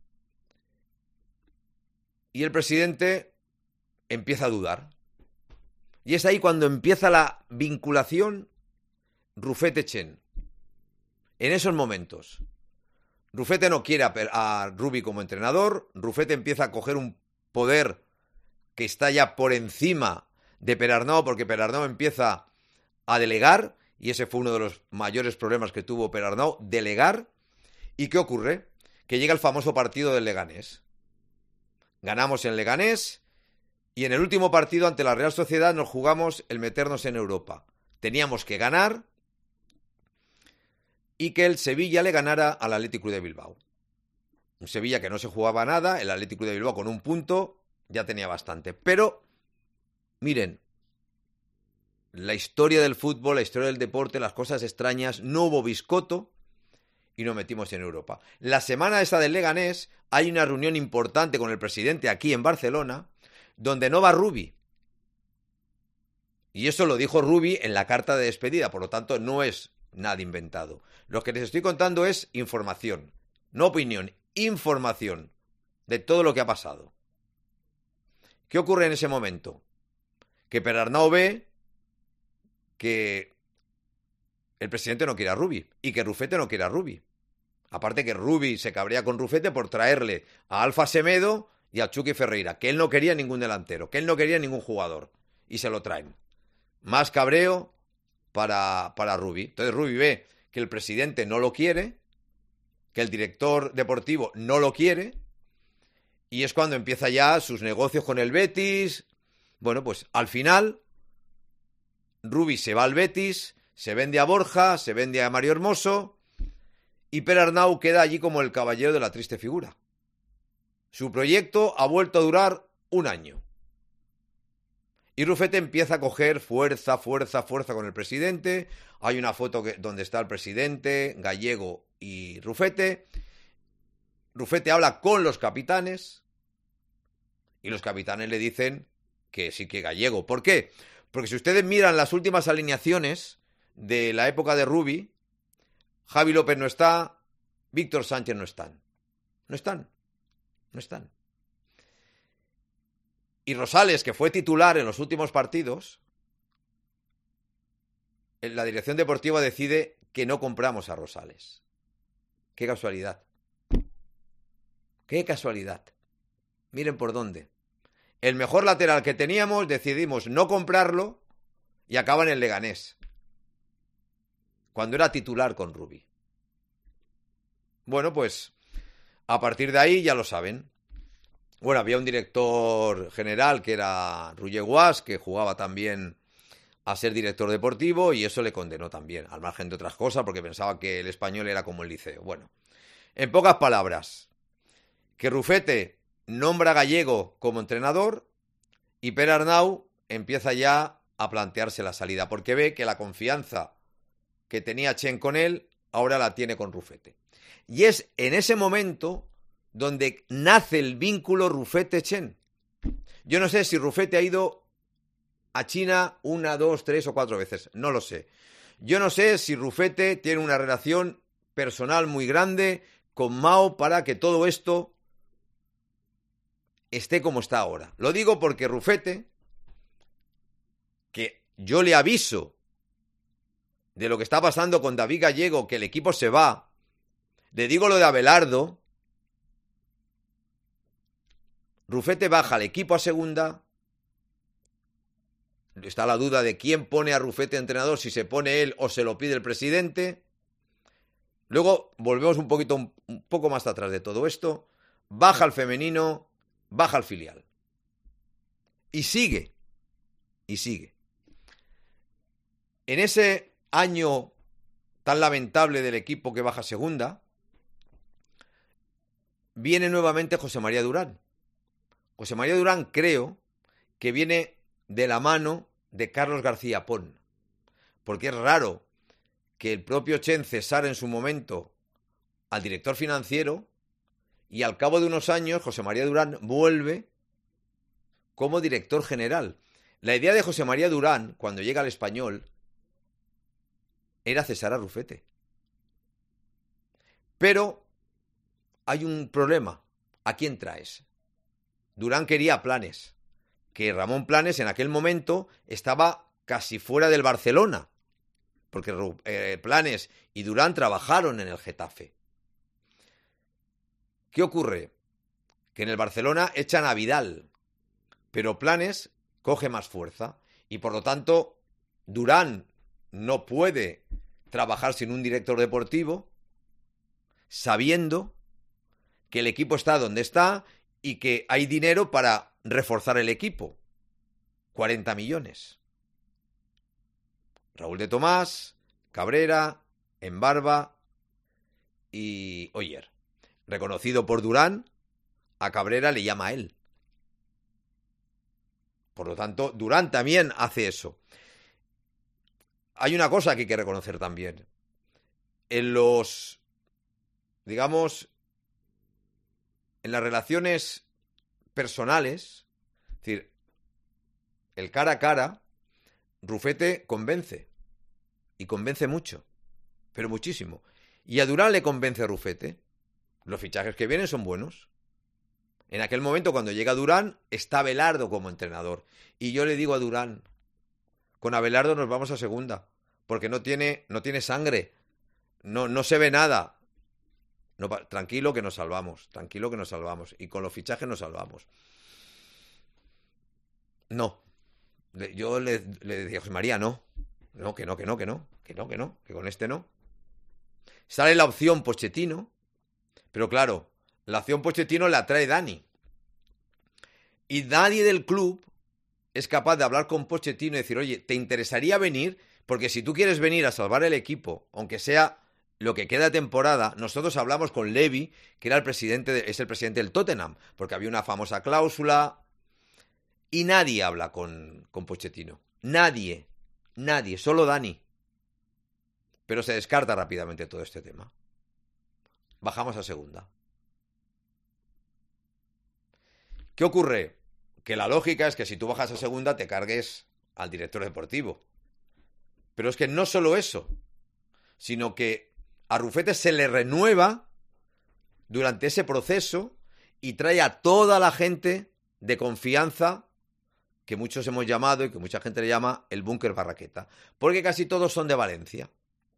y el presidente empieza a dudar. Y es ahí cuando empieza la vinculación Rufete-Chen. En esos momentos. Rufete no quiere a, a Rubi como entrenador. Rufete empieza a coger un poder que está ya por encima de Per Arnau, porque Per Arnau empieza a delegar, y ese fue uno de los mayores problemas que tuvo Per Arnau, delegar. ¿Y qué ocurre? Que llega el famoso partido del Leganés. Ganamos en Leganés, y en el último partido ante la Real Sociedad nos jugamos el meternos en Europa. Teníamos que ganar y que el Sevilla le ganara al Athletic Club de Bilbao. Un Sevilla que no se jugaba nada, el Athletic Club de Bilbao con un punto ya tenía bastante. Pero miren, la historia del fútbol, la historia del deporte, las cosas extrañas, no hubo biscoto y nos metimos en Europa. La semana esa del Leganés hay una reunión importante con el presidente aquí en Barcelona, donde no va Rubi. Y eso lo dijo Rubi en la carta de despedida, por lo tanto no es nada inventado. Lo que les estoy contando es información, no opinión, información de todo lo que ha pasado. ¿Qué ocurre en ese momento? Que Per Arnau ve que el presidente no quiere a Rubi y que Rufete no quiere a Rubi. Aparte que Rubi se cabrea con Rufete por traerle a Alfa Semedo y a Chucky Ferreira, que él no quería ningún delantero, que él no quería ningún jugador, y se lo traen. Más cabreo para, para Rubi. Entonces Rubi ve que el presidente no lo quiere, que el director deportivo no lo quiere, y es cuando empieza ya sus negocios con el Betis. Bueno, pues al final Rubi se va al Betis, se vende a Borja, se vende a Mario Hermoso y Per Arnau queda allí como el caballero de la triste figura. Su proyecto ha vuelto a durar un año. Y Rufete empieza a coger fuerza, fuerza, fuerza con el presidente. Hay una foto que, donde está el presidente, Gallego y Rufete. Rufete habla con los capitanes y los capitanes le dicen que sí que Gallego. ¿Por qué? Porque si ustedes miran las últimas alineaciones de la época de Rubi, Javi López no está, Víctor Sánchez no están. No están. No están. Y Rosales, que fue titular en los últimos partidos, la dirección deportiva decide que no compramos a Rosales. Qué casualidad. Qué casualidad. Miren por dónde. El mejor lateral que teníamos decidimos no comprarlo y acaba en el Leganés, cuando era titular con Rubi. Bueno, pues a partir de ahí ya lo saben. Bueno, había un director general que era Roger Guas, que jugaba también a ser director deportivo y eso le condenó también, al margen de otras cosas, porque pensaba que el Español era como el Liceo. Bueno, en pocas palabras, que Rufete nombra a Gallego como entrenador y Per Arnau empieza ya a plantearse la salida, porque ve que la confianza que tenía Chen con él, ahora la tiene con Rufete. Y es en ese momento donde nace el vínculo Rufete-Chen. Yo no sé si Rufete ha ido a China una, dos, tres o cuatro veces, no lo sé. Yo no sé si Rufete tiene una relación personal muy grande con Mao para que todo esto esté como está ahora. Lo digo porque Rufete, que yo le aviso de lo que está pasando con David Gallego, que el equipo se va, le digo lo de Abelardo, Rufete baja al equipo a segunda, está la duda de quién pone a Rufete entrenador, si se pone él o se lo pide el presidente. Luego volvemos un poquito, un, un poco más atrás de todo esto, baja al femenino, baja al filial. Y sigue, y sigue. En ese año tan lamentable del equipo que baja a segunda, viene nuevamente José María Durán. José María Durán creo que viene de la mano de Carlos García Pon, porque es raro que el propio Chen cesara en su momento al director financiero y al cabo de unos años José María Durán vuelve como director general. La idea de José María Durán, cuando llega al Español, era cesar a Rufete. Pero hay un problema. ¿A quién traes? Durán quería Planes, que Ramón Planes en aquel momento estaba casi fuera del Barcelona, porque eh, Planes y Durán trabajaron en el Getafe. ¿Qué ocurre? Que en el Barcelona echan a Vidal, pero Planes coge más fuerza y por lo tanto Durán no puede trabajar sin un director deportivo, sabiendo que el equipo está donde está y que hay dinero para reforzar el equipo. cuarenta millones. Raúl de Tomás, Cabrera, Embarba y Oyer. Reconocido por Durán, a Cabrera le llama a él. Por lo tanto, Durán también hace eso. Hay una cosa que hay que reconocer también. En los, digamos, en las relaciones personales, es decir, el cara a cara, Rufete convence. Y convence mucho. Pero muchísimo. Y a Durán le convence a Rufete. Los fichajes que vienen son buenos. En aquel momento, cuando llega Durán, está Abelardo como entrenador. Y yo le digo a Durán, con Abelardo nos vamos a segunda. Porque no tiene, no tiene sangre. No, no se ve nada. No, tranquilo que nos salvamos. Tranquilo que nos salvamos. Y con los fichajes nos salvamos. No. Yo le, le decía a José María, no. No, que no, que no, que no. Que no, que no. Que con este no. Sale la opción Pochettino. Pero claro, la opción Pochettino la trae Dani. Y nadie del club es capaz de hablar con Pochettino y decir, oye, ¿te interesaría venir? Porque si tú quieres venir a salvar el equipo, aunque sea lo que queda de temporada, nosotros hablamos con Levy, que era el presidente de, es el presidente del Tottenham, porque había una famosa cláusula, y nadie habla con, con Pochettino. Nadie, nadie, solo Dani. Pero se descarta rápidamente todo este tema. Bajamos a segunda. ¿Qué ocurre? Que la lógica es que si tú bajas a segunda te cargues al director deportivo. Pero es que no solo eso, sino que a Rufete se le renueva durante ese proceso y trae a toda la gente de confianza que muchos hemos llamado y que mucha gente le llama el búnker Barraqueta. Porque casi todos son de Valencia.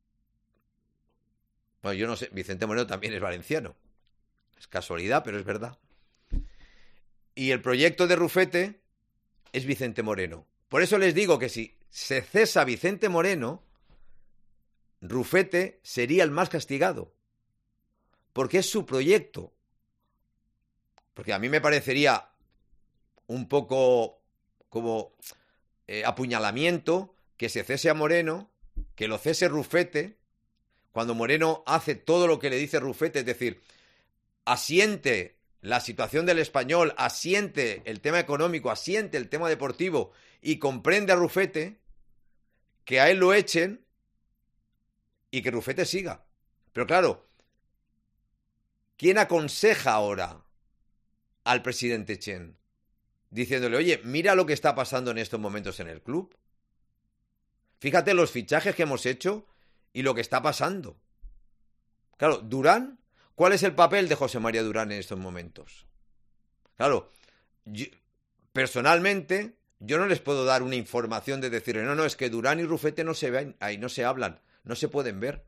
Bueno, yo no sé, Vicente Moreno también es valenciano. Es casualidad, pero es verdad. Y el proyecto de Rufete es Vicente Moreno. Por eso les digo que si se cesa Vicente Moreno, Rufete sería el más castigado. Porque es su proyecto. Porque a mí me parecería un poco como eh, apuñalamiento que se cese a Moreno, que lo cese Rufete, cuando Moreno hace todo lo que le dice Rufete, es decir, asiente la situación del Español, asiente el tema económico, asiente el tema deportivo y comprende a Rufete, que a él lo echen y que Rufete siga. Pero claro, ¿quién aconseja ahora al presidente Chen? Diciéndole, oye, mira lo que está pasando en estos momentos en el club. Fíjate los fichajes que hemos hecho y lo que está pasando. Claro, Durán, ¿cuál es el papel de José María Durán en estos momentos? Claro, yo, personalmente, yo no les puedo dar una información de decir, no, no, es que Durán y Rufete no se ven, ahí no se hablan, no se pueden ver.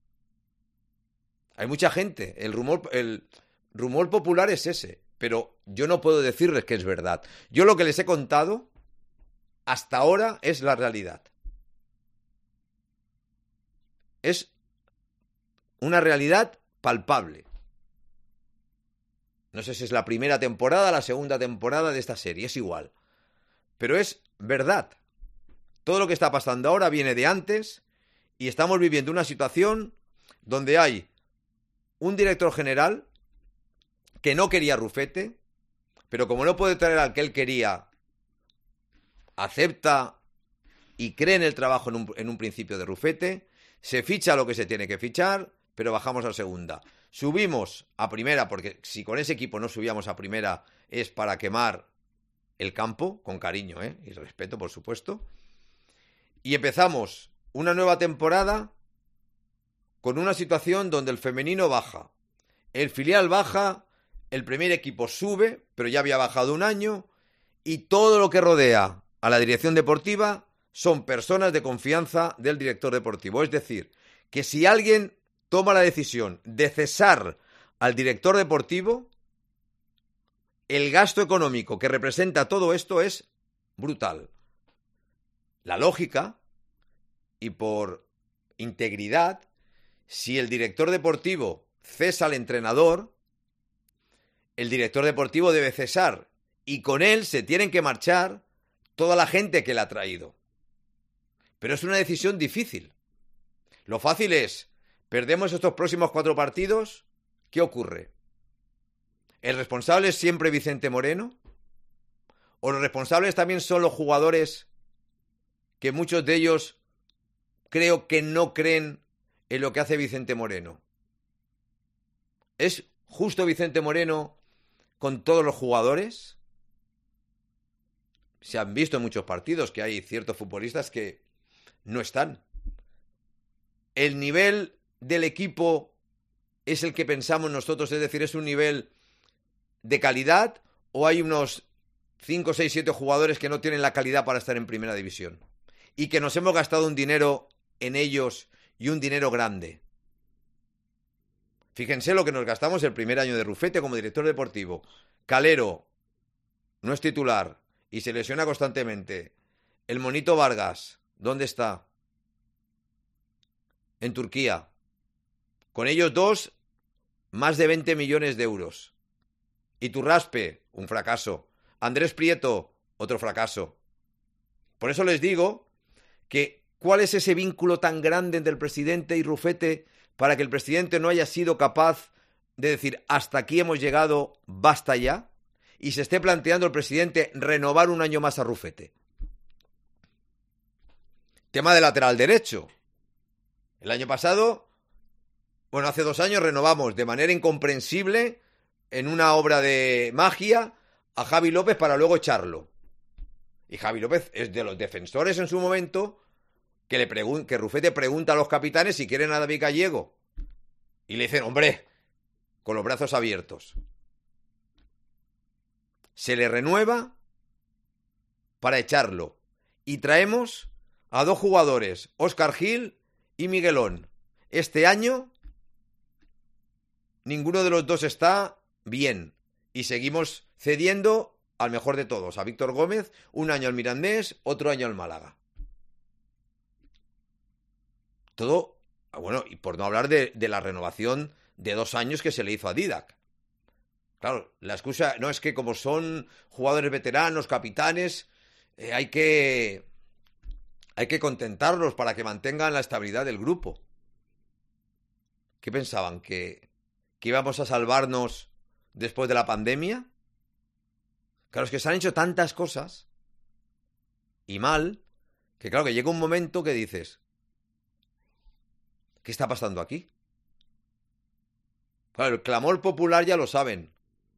Hay mucha gente, el rumor, el rumor popular es ese, pero yo no puedo decirles que es verdad. Yo lo que les he contado hasta ahora es la realidad. Es una realidad palpable. No sé si es la primera temporada, la segunda temporada de esta serie, es igual. Pero es verdad. Todo lo que está pasando ahora viene de antes y estamos viviendo una situación donde hay un director general que no quería Rufete, pero como no puede traer al que él quería, acepta y cree en el trabajo en un, en un principio de Rufete, se ficha lo que se tiene que fichar, pero bajamos a segunda. Subimos a primera, porque si con ese equipo no subíamos a primera es para quemar el campo, con cariño, ¿eh? Y respeto, por supuesto. Y empezamos una nueva temporada con una situación donde el femenino baja, el filial baja, el primer equipo sube, pero ya había bajado un año, y todo lo que rodea a la dirección deportiva son personas de confianza del director deportivo. Es decir, que si alguien toma la decisión de cesar al director deportivo, el gasto económico que representa todo esto es brutal. La lógica, y por integridad, si el director deportivo cesa al entrenador, el director deportivo debe cesar y con él se tienen que marchar toda la gente que le ha traído. Pero es una decisión difícil. Lo fácil es, perdemos estos próximos cuatro partidos, ¿qué ocurre? ¿El responsable es siempre Vicente Moreno? ¿O los responsables también son los jugadores que muchos de ellos creo que no creen en lo que hace Vicente Moreno? ¿Es justo Vicente Moreno con todos los jugadores? Se han visto en muchos partidos que hay ciertos futbolistas que no están. ¿El nivel del equipo es el que pensamos nosotros? Es decir, ¿es un nivel de calidad o hay unos cinco, seis, siete jugadores que no tienen la calidad para estar en primera división? Y que nos hemos gastado un dinero en ellos y un dinero grande. Fíjense lo que nos gastamos el primer año de Rufete como director deportivo. Calero no es titular y se lesiona constantemente. El Monito Vargas, ¿dónde está? En Turquía. Con ellos dos, más de veinte millones de euros. Iturraspe, un fracaso. Andrés Prieto, otro fracaso. Por eso les digo que ¿cuál es ese vínculo tan grande entre el presidente y Rufete para que el presidente no haya sido capaz de decir hasta aquí hemos llegado, basta ya? Y se esté planteando el presidente renovar un año más a Rufete. Tema de lateral derecho. El año pasado, bueno, hace dos años renovamos de manera incomprensible en una obra de magia a Javi López para luego echarlo. Y Javi López es de los defensores en su momento que, le pregun- que Rufete pregunta a los capitanes si quieren a David Gallego. Y le dicen, hombre, con los brazos abiertos. Se le renueva para echarlo. Y traemos a dos jugadores, Óscar Gil y Miguelón. Este año ninguno de los dos está bien. Y seguimos cediendo al mejor de todos, a Víctor Gómez, un año al Mirandés, otro año al Málaga. Todo, bueno, y por no hablar de, de la renovación de dos años que se le hizo a Didac. Claro, la excusa no es que como son jugadores veteranos, capitanes, eh, hay que hay que contentarlos para que mantengan la estabilidad del grupo. ¿Qué pensaban? ¿Que, que íbamos a salvarnos después de la pandemia. Claro, es que se han hecho tantas cosas y mal, que claro, que llega un momento que dices, ¿qué está pasando aquí? Claro, el clamor popular ya lo saben.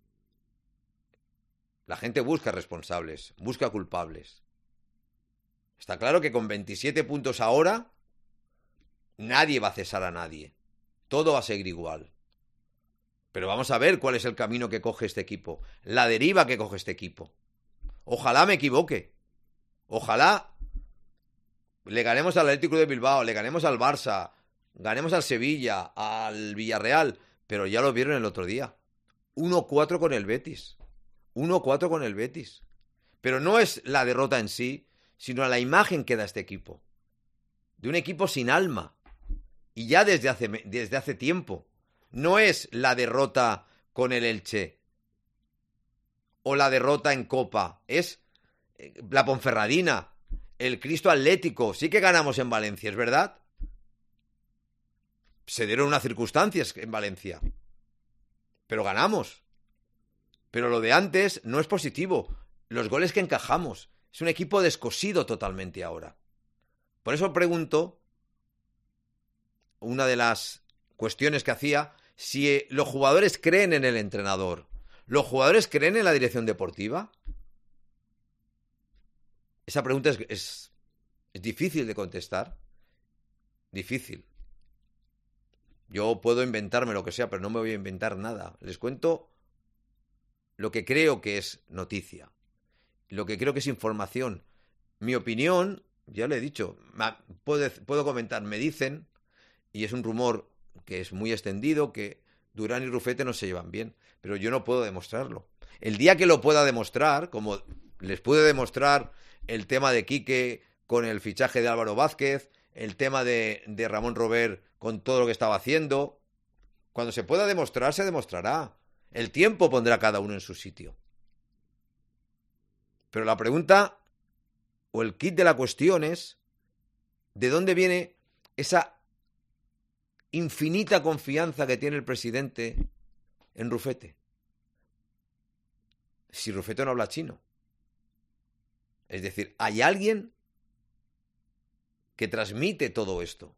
La gente busca responsables, busca culpables. Está claro que con veintisiete puntos ahora, nadie va a cesar a nadie. Todo va a seguir igual. Pero vamos a ver cuál es el camino que coge este equipo, la deriva que coge este equipo. Ojalá me equivoque. Ojalá le ganemos al Atlético de Bilbao, le ganemos al Barça, ganemos al Sevilla, al Villarreal, pero ya lo vieron el otro día. uno cuatro con el Betis. uno cuatro con el Betis. Pero no es la derrota en sí, sino la imagen que da este equipo. De un equipo sin alma. Y ya desde hace, desde hace tiempo. No es la derrota con el Elche o la derrota en Copa. Es la Ponferradina, el Cristo Atlético. Sí que ganamos en Valencia, ¿es verdad? Se dieron unas circunstancias en Valencia. Pero ganamos. Pero lo de antes no es positivo. Los goles que encajamos. Es un equipo descosido totalmente ahora. Por eso pregunto, una de las cuestiones que hacía, si los jugadores creen en el entrenador, ¿los jugadores creen en la dirección deportiva? Esa pregunta es, es, es difícil de contestar. Difícil. Yo puedo inventarme lo que sea, pero no me voy a inventar nada. Les cuento lo que creo que es noticia, lo que creo que es información. Mi opinión, ya le he dicho, puedo, puedo comentar, me dicen, y es un rumor que es muy extendido, que Durán y Rufete no se llevan bien, pero yo no puedo demostrarlo. El día que lo pueda demostrar, como les pude demostrar el tema de Quique con el fichaje de Álvaro Vázquez, el tema de, de Ramón Robert con todo lo que estaba haciendo, cuando se pueda demostrar, se demostrará. El tiempo pondrá a cada uno en su sitio. Pero la pregunta, o el kit de la cuestión es, ¿de dónde viene esa infinita confianza que tiene el presidente en Rufete? Si Rufete no habla chino. Es decir, hay alguien que transmite todo esto.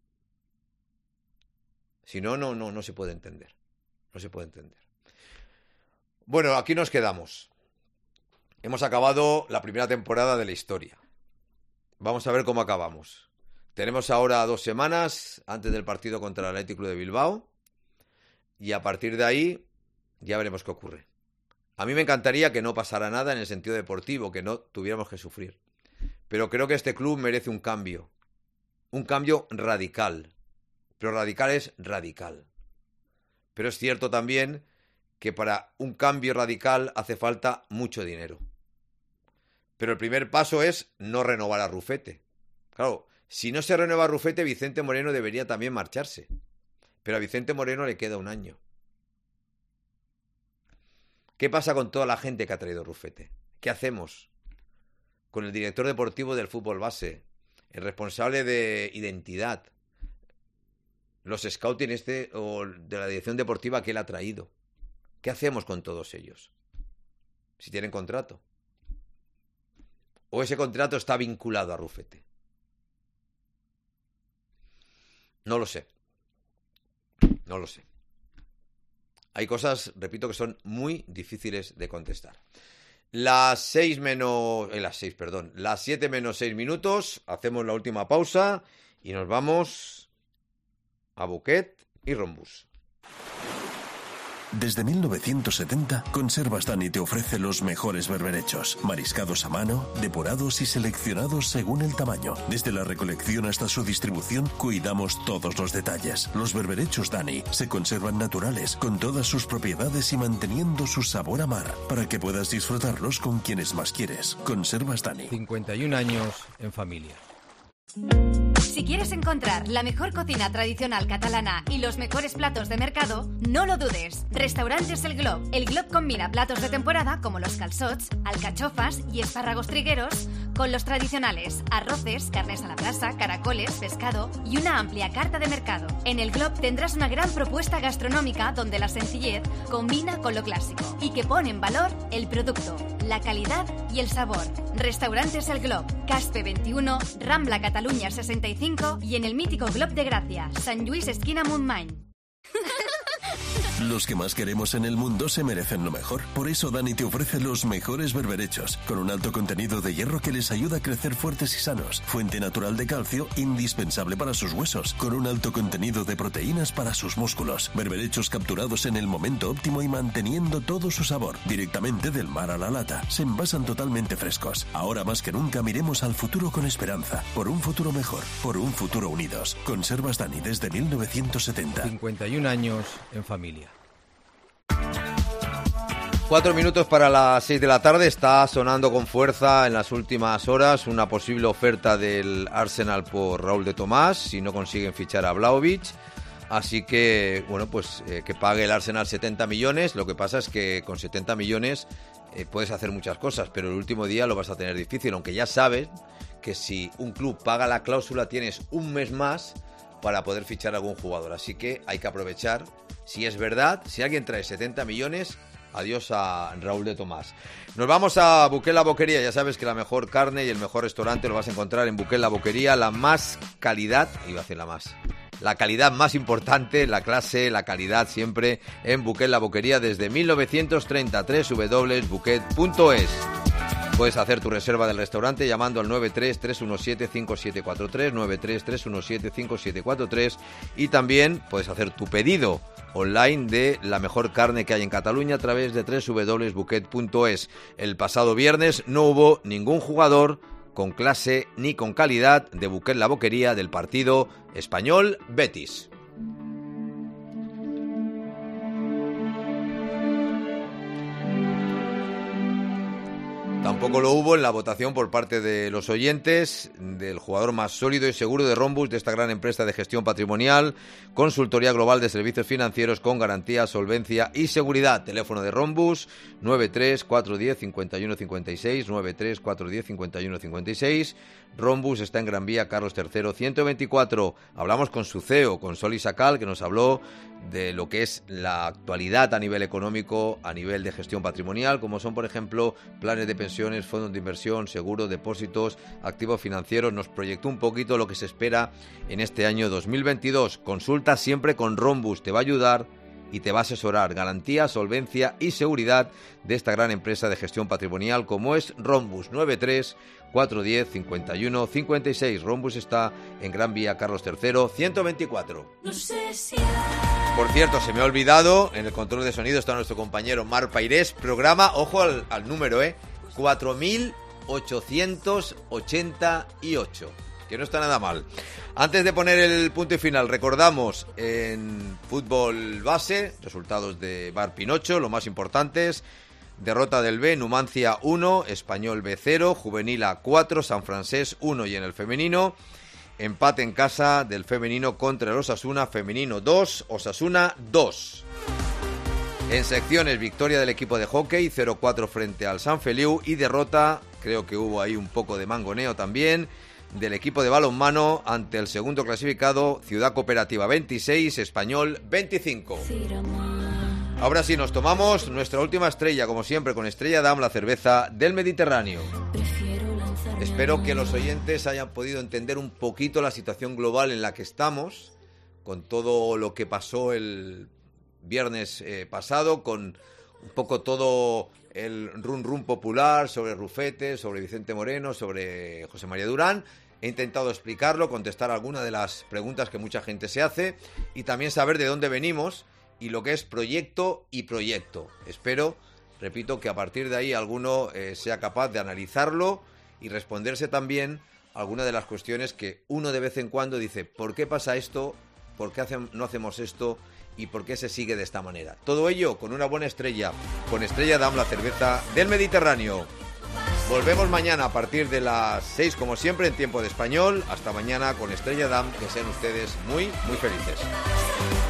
Si no, no, no, no se puede entender. No se puede entender. Bueno, aquí nos quedamos. Hemos acabado la primera temporada de la historia. Vamos a ver cómo acabamos. Tenemos ahora dos semanas antes del partido contra el Atlético de Bilbao. Y a partir de ahí ya veremos qué ocurre. A mí me encantaría que no pasara nada en el sentido deportivo, que no tuviéramos que sufrir. Pero creo que este club merece un cambio. Un cambio radical. Pero radical es radical. Pero es cierto también que para un cambio radical hace falta mucho dinero. Pero el primer paso es no renovar a Rufete. Claro, si no se renueva a Rufete, Vicente Moreno debería también marcharse. Pero a Vicente Moreno le queda un año. ¿Qué pasa con toda la gente que ha traído Rufete? ¿Qué hacemos con el director deportivo del fútbol base, el responsable de identidad, los scouting este o de la dirección deportiva que él ha traído? ¿Qué hacemos con todos ellos? Si tienen contrato. ¿O ese contrato está vinculado a Rufete? No lo sé. No lo sé. Hay cosas, repito, que son muy difíciles de contestar. Las seis menos... Eh, las seis, perdón. Las siete menos seis minutos. Hacemos la última pausa y nos vamos a Buquet y Rombús. Desde mil novecientos setenta, Conservas Dani te ofrece los mejores berberechos, mariscados a mano, depurados y seleccionados según el tamaño. Desde la recolección hasta su distribución, cuidamos todos los detalles. Los berberechos Dani se conservan naturales, con todas sus propiedades y manteniendo su sabor a mar, para que puedas disfrutarlos con quienes más quieres. Conservas Dani. cincuenta y un años en familia. Si quieres encontrar la mejor cocina tradicional catalana y los mejores platos de mercado, no lo dudes. Restaurantes El Glob. El Glob combina platos de temporada como los calçots, alcachofas y espárragos trigueros con los tradicionales arroces, carnes a la brasa, caracoles, pescado y una amplia carta de mercado. En el Glob tendrás una gran propuesta gastronómica donde la sencillez combina con lo clásico y que pone en valor el producto, la calidad y el sabor. Restaurantes El Glob, Caspe veintiuno, Rambla Cataluña sesenta y cinco y en el mítico Glob de Gracia, Sant Lluís esquina Montmany. Los que más queremos en el mundo se merecen lo mejor. Por eso Dani te ofrece los mejores berberechos, con un alto contenido de hierro que les ayuda a crecer fuertes y sanos. Fuente natural de calcio, indispensable para sus huesos, con un alto contenido de proteínas para sus músculos. Berberechos capturados en el momento óptimo y manteniendo todo su sabor, directamente del mar a la lata. Se envasan totalmente frescos. Ahora más que nunca miremos al futuro con esperanza. Por un futuro mejor, por un futuro unidos. Conservas Dani desde mil novecientos setenta. cincuenta y un años en familia. Cuatro minutos para las seis de la tarde. Está sonando con fuerza en las últimas horas una posible oferta del Arsenal por Raúl de Tomás, si no consiguen fichar a Vlahovic. Así que, bueno, pues eh, que pague el Arsenal setenta millones. Lo que pasa es que con setenta millones eh, puedes hacer muchas cosas, pero el último día lo vas a tener difícil, aunque ya sabes que si un club paga la cláusula tienes un mes más para poder fichar a algún jugador. Así que hay que aprovechar. Si es verdad, si alguien trae setenta millones... Adiós a Raúl de Tomás. Nos vamos a Buquet La Boquería. Ya sabes que la mejor carne y el mejor restaurante lo vas a encontrar en Buquet La Boquería. La más calidad, iba a decir la más, la calidad más importante, la clase, la calidad siempre en Buquet La Boquería desde mil novecientos treinta. doble u doble u doble u punto buquet punto es. Puedes hacer tu reserva del restaurante llamando al nueve tres tres uno siete cinco siete cuatro tres, nueve tres tres uno siete cinco siete cuatro tres, y también puedes hacer tu pedido online de la mejor carne que hay en Cataluña a través de doble u doble u doble u punto buquet punto es. El pasado viernes no hubo ningún jugador con clase ni con calidad de Buquet La Boquería del partido Español-Betis. Tampoco lo hubo en la votación por parte de los oyentes del jugador más sólido y seguro de Rhombus, de esta gran empresa de gestión patrimonial, consultoría global de servicios financieros con garantía, solvencia y seguridad. Teléfono de Rhombus nueve tres cuatro uno cero cinco uno cinco seis, nueve tres cuatro uno cero cinco uno cinco seis. Rhombus está en Gran Vía Carlos tercero ciento veinticuatro. Hablamos con su C E O, con Soli Sacal, que nos habló de lo que es la actualidad a nivel económico, a nivel de gestión patrimonial, como son, por ejemplo, planes de pensiones, fondos de inversión, seguros, depósitos, activos financieros. Nos proyectó un poquito lo que se espera en este año dos mil veintidós. Consulta siempre con Rhombus, te va a ayudar y te va a asesorar. Garantía, solvencia y seguridad de esta gran empresa de gestión patrimonial como es Rhombus. Nueve tres cuatro uno cero cinco uno cinco seis. Rhombus está en Gran Vía Carlos tercero ciento veinticuatro. No sé si Por cierto, se me ha olvidado, en el control de sonido está nuestro compañero Mar Pairés. Programa, ojo al, al número, ¿eh? cuatro mil ochocientos ochenta y ocho. Que no está nada mal. Antes de poner el punto y final, recordamos en fútbol base, resultados de Bar Pinocho, lo más importantes. Derrota del B, Numancia uno, Español B cero, Juvenil A cuatro, San Francés uno, y en el femenino, empate en casa del femenino contra el Osasuna, femenino dos, Osasuna dos. En secciones, victoria del equipo de hockey, cero cuatro frente al San Feliu, y derrota, creo que hubo ahí un poco de mangoneo también, del equipo de balonmano ante el segundo clasificado, Ciudad Cooperativa veintiséis, Español veinticinco. Ahora sí, nos tomamos nuestra última estrella, como siempre, con Estrella Damm, la cerveza del Mediterráneo. Espero que los oyentes hayan podido entender un poquito la situación global en la que estamos, con todo lo que pasó el viernes eh, pasado, con un poco todo el run run popular sobre Rufete, sobre Vicente Moreno, sobre José María Durán. He intentado explicarlo, contestar algunas de las preguntas que mucha gente se hace y también saber de dónde venimos y lo que es proyecto y proyecto. Espero, repito, que a partir de ahí alguno eh, sea capaz de analizarlo y responderse también a algunas de las cuestiones que uno de vez en cuando dice: ¿por qué pasa esto? ¿Por qué hace, no hacemos esto? ¿Y por qué se sigue de esta manera? Todo ello con una buena estrella, con Estrella Damm, la cerveza del Mediterráneo. Volvemos mañana a partir de las seis, como siempre, en tiempo de español. Hasta mañana con Estrella Damm. Que sean ustedes muy, muy felices.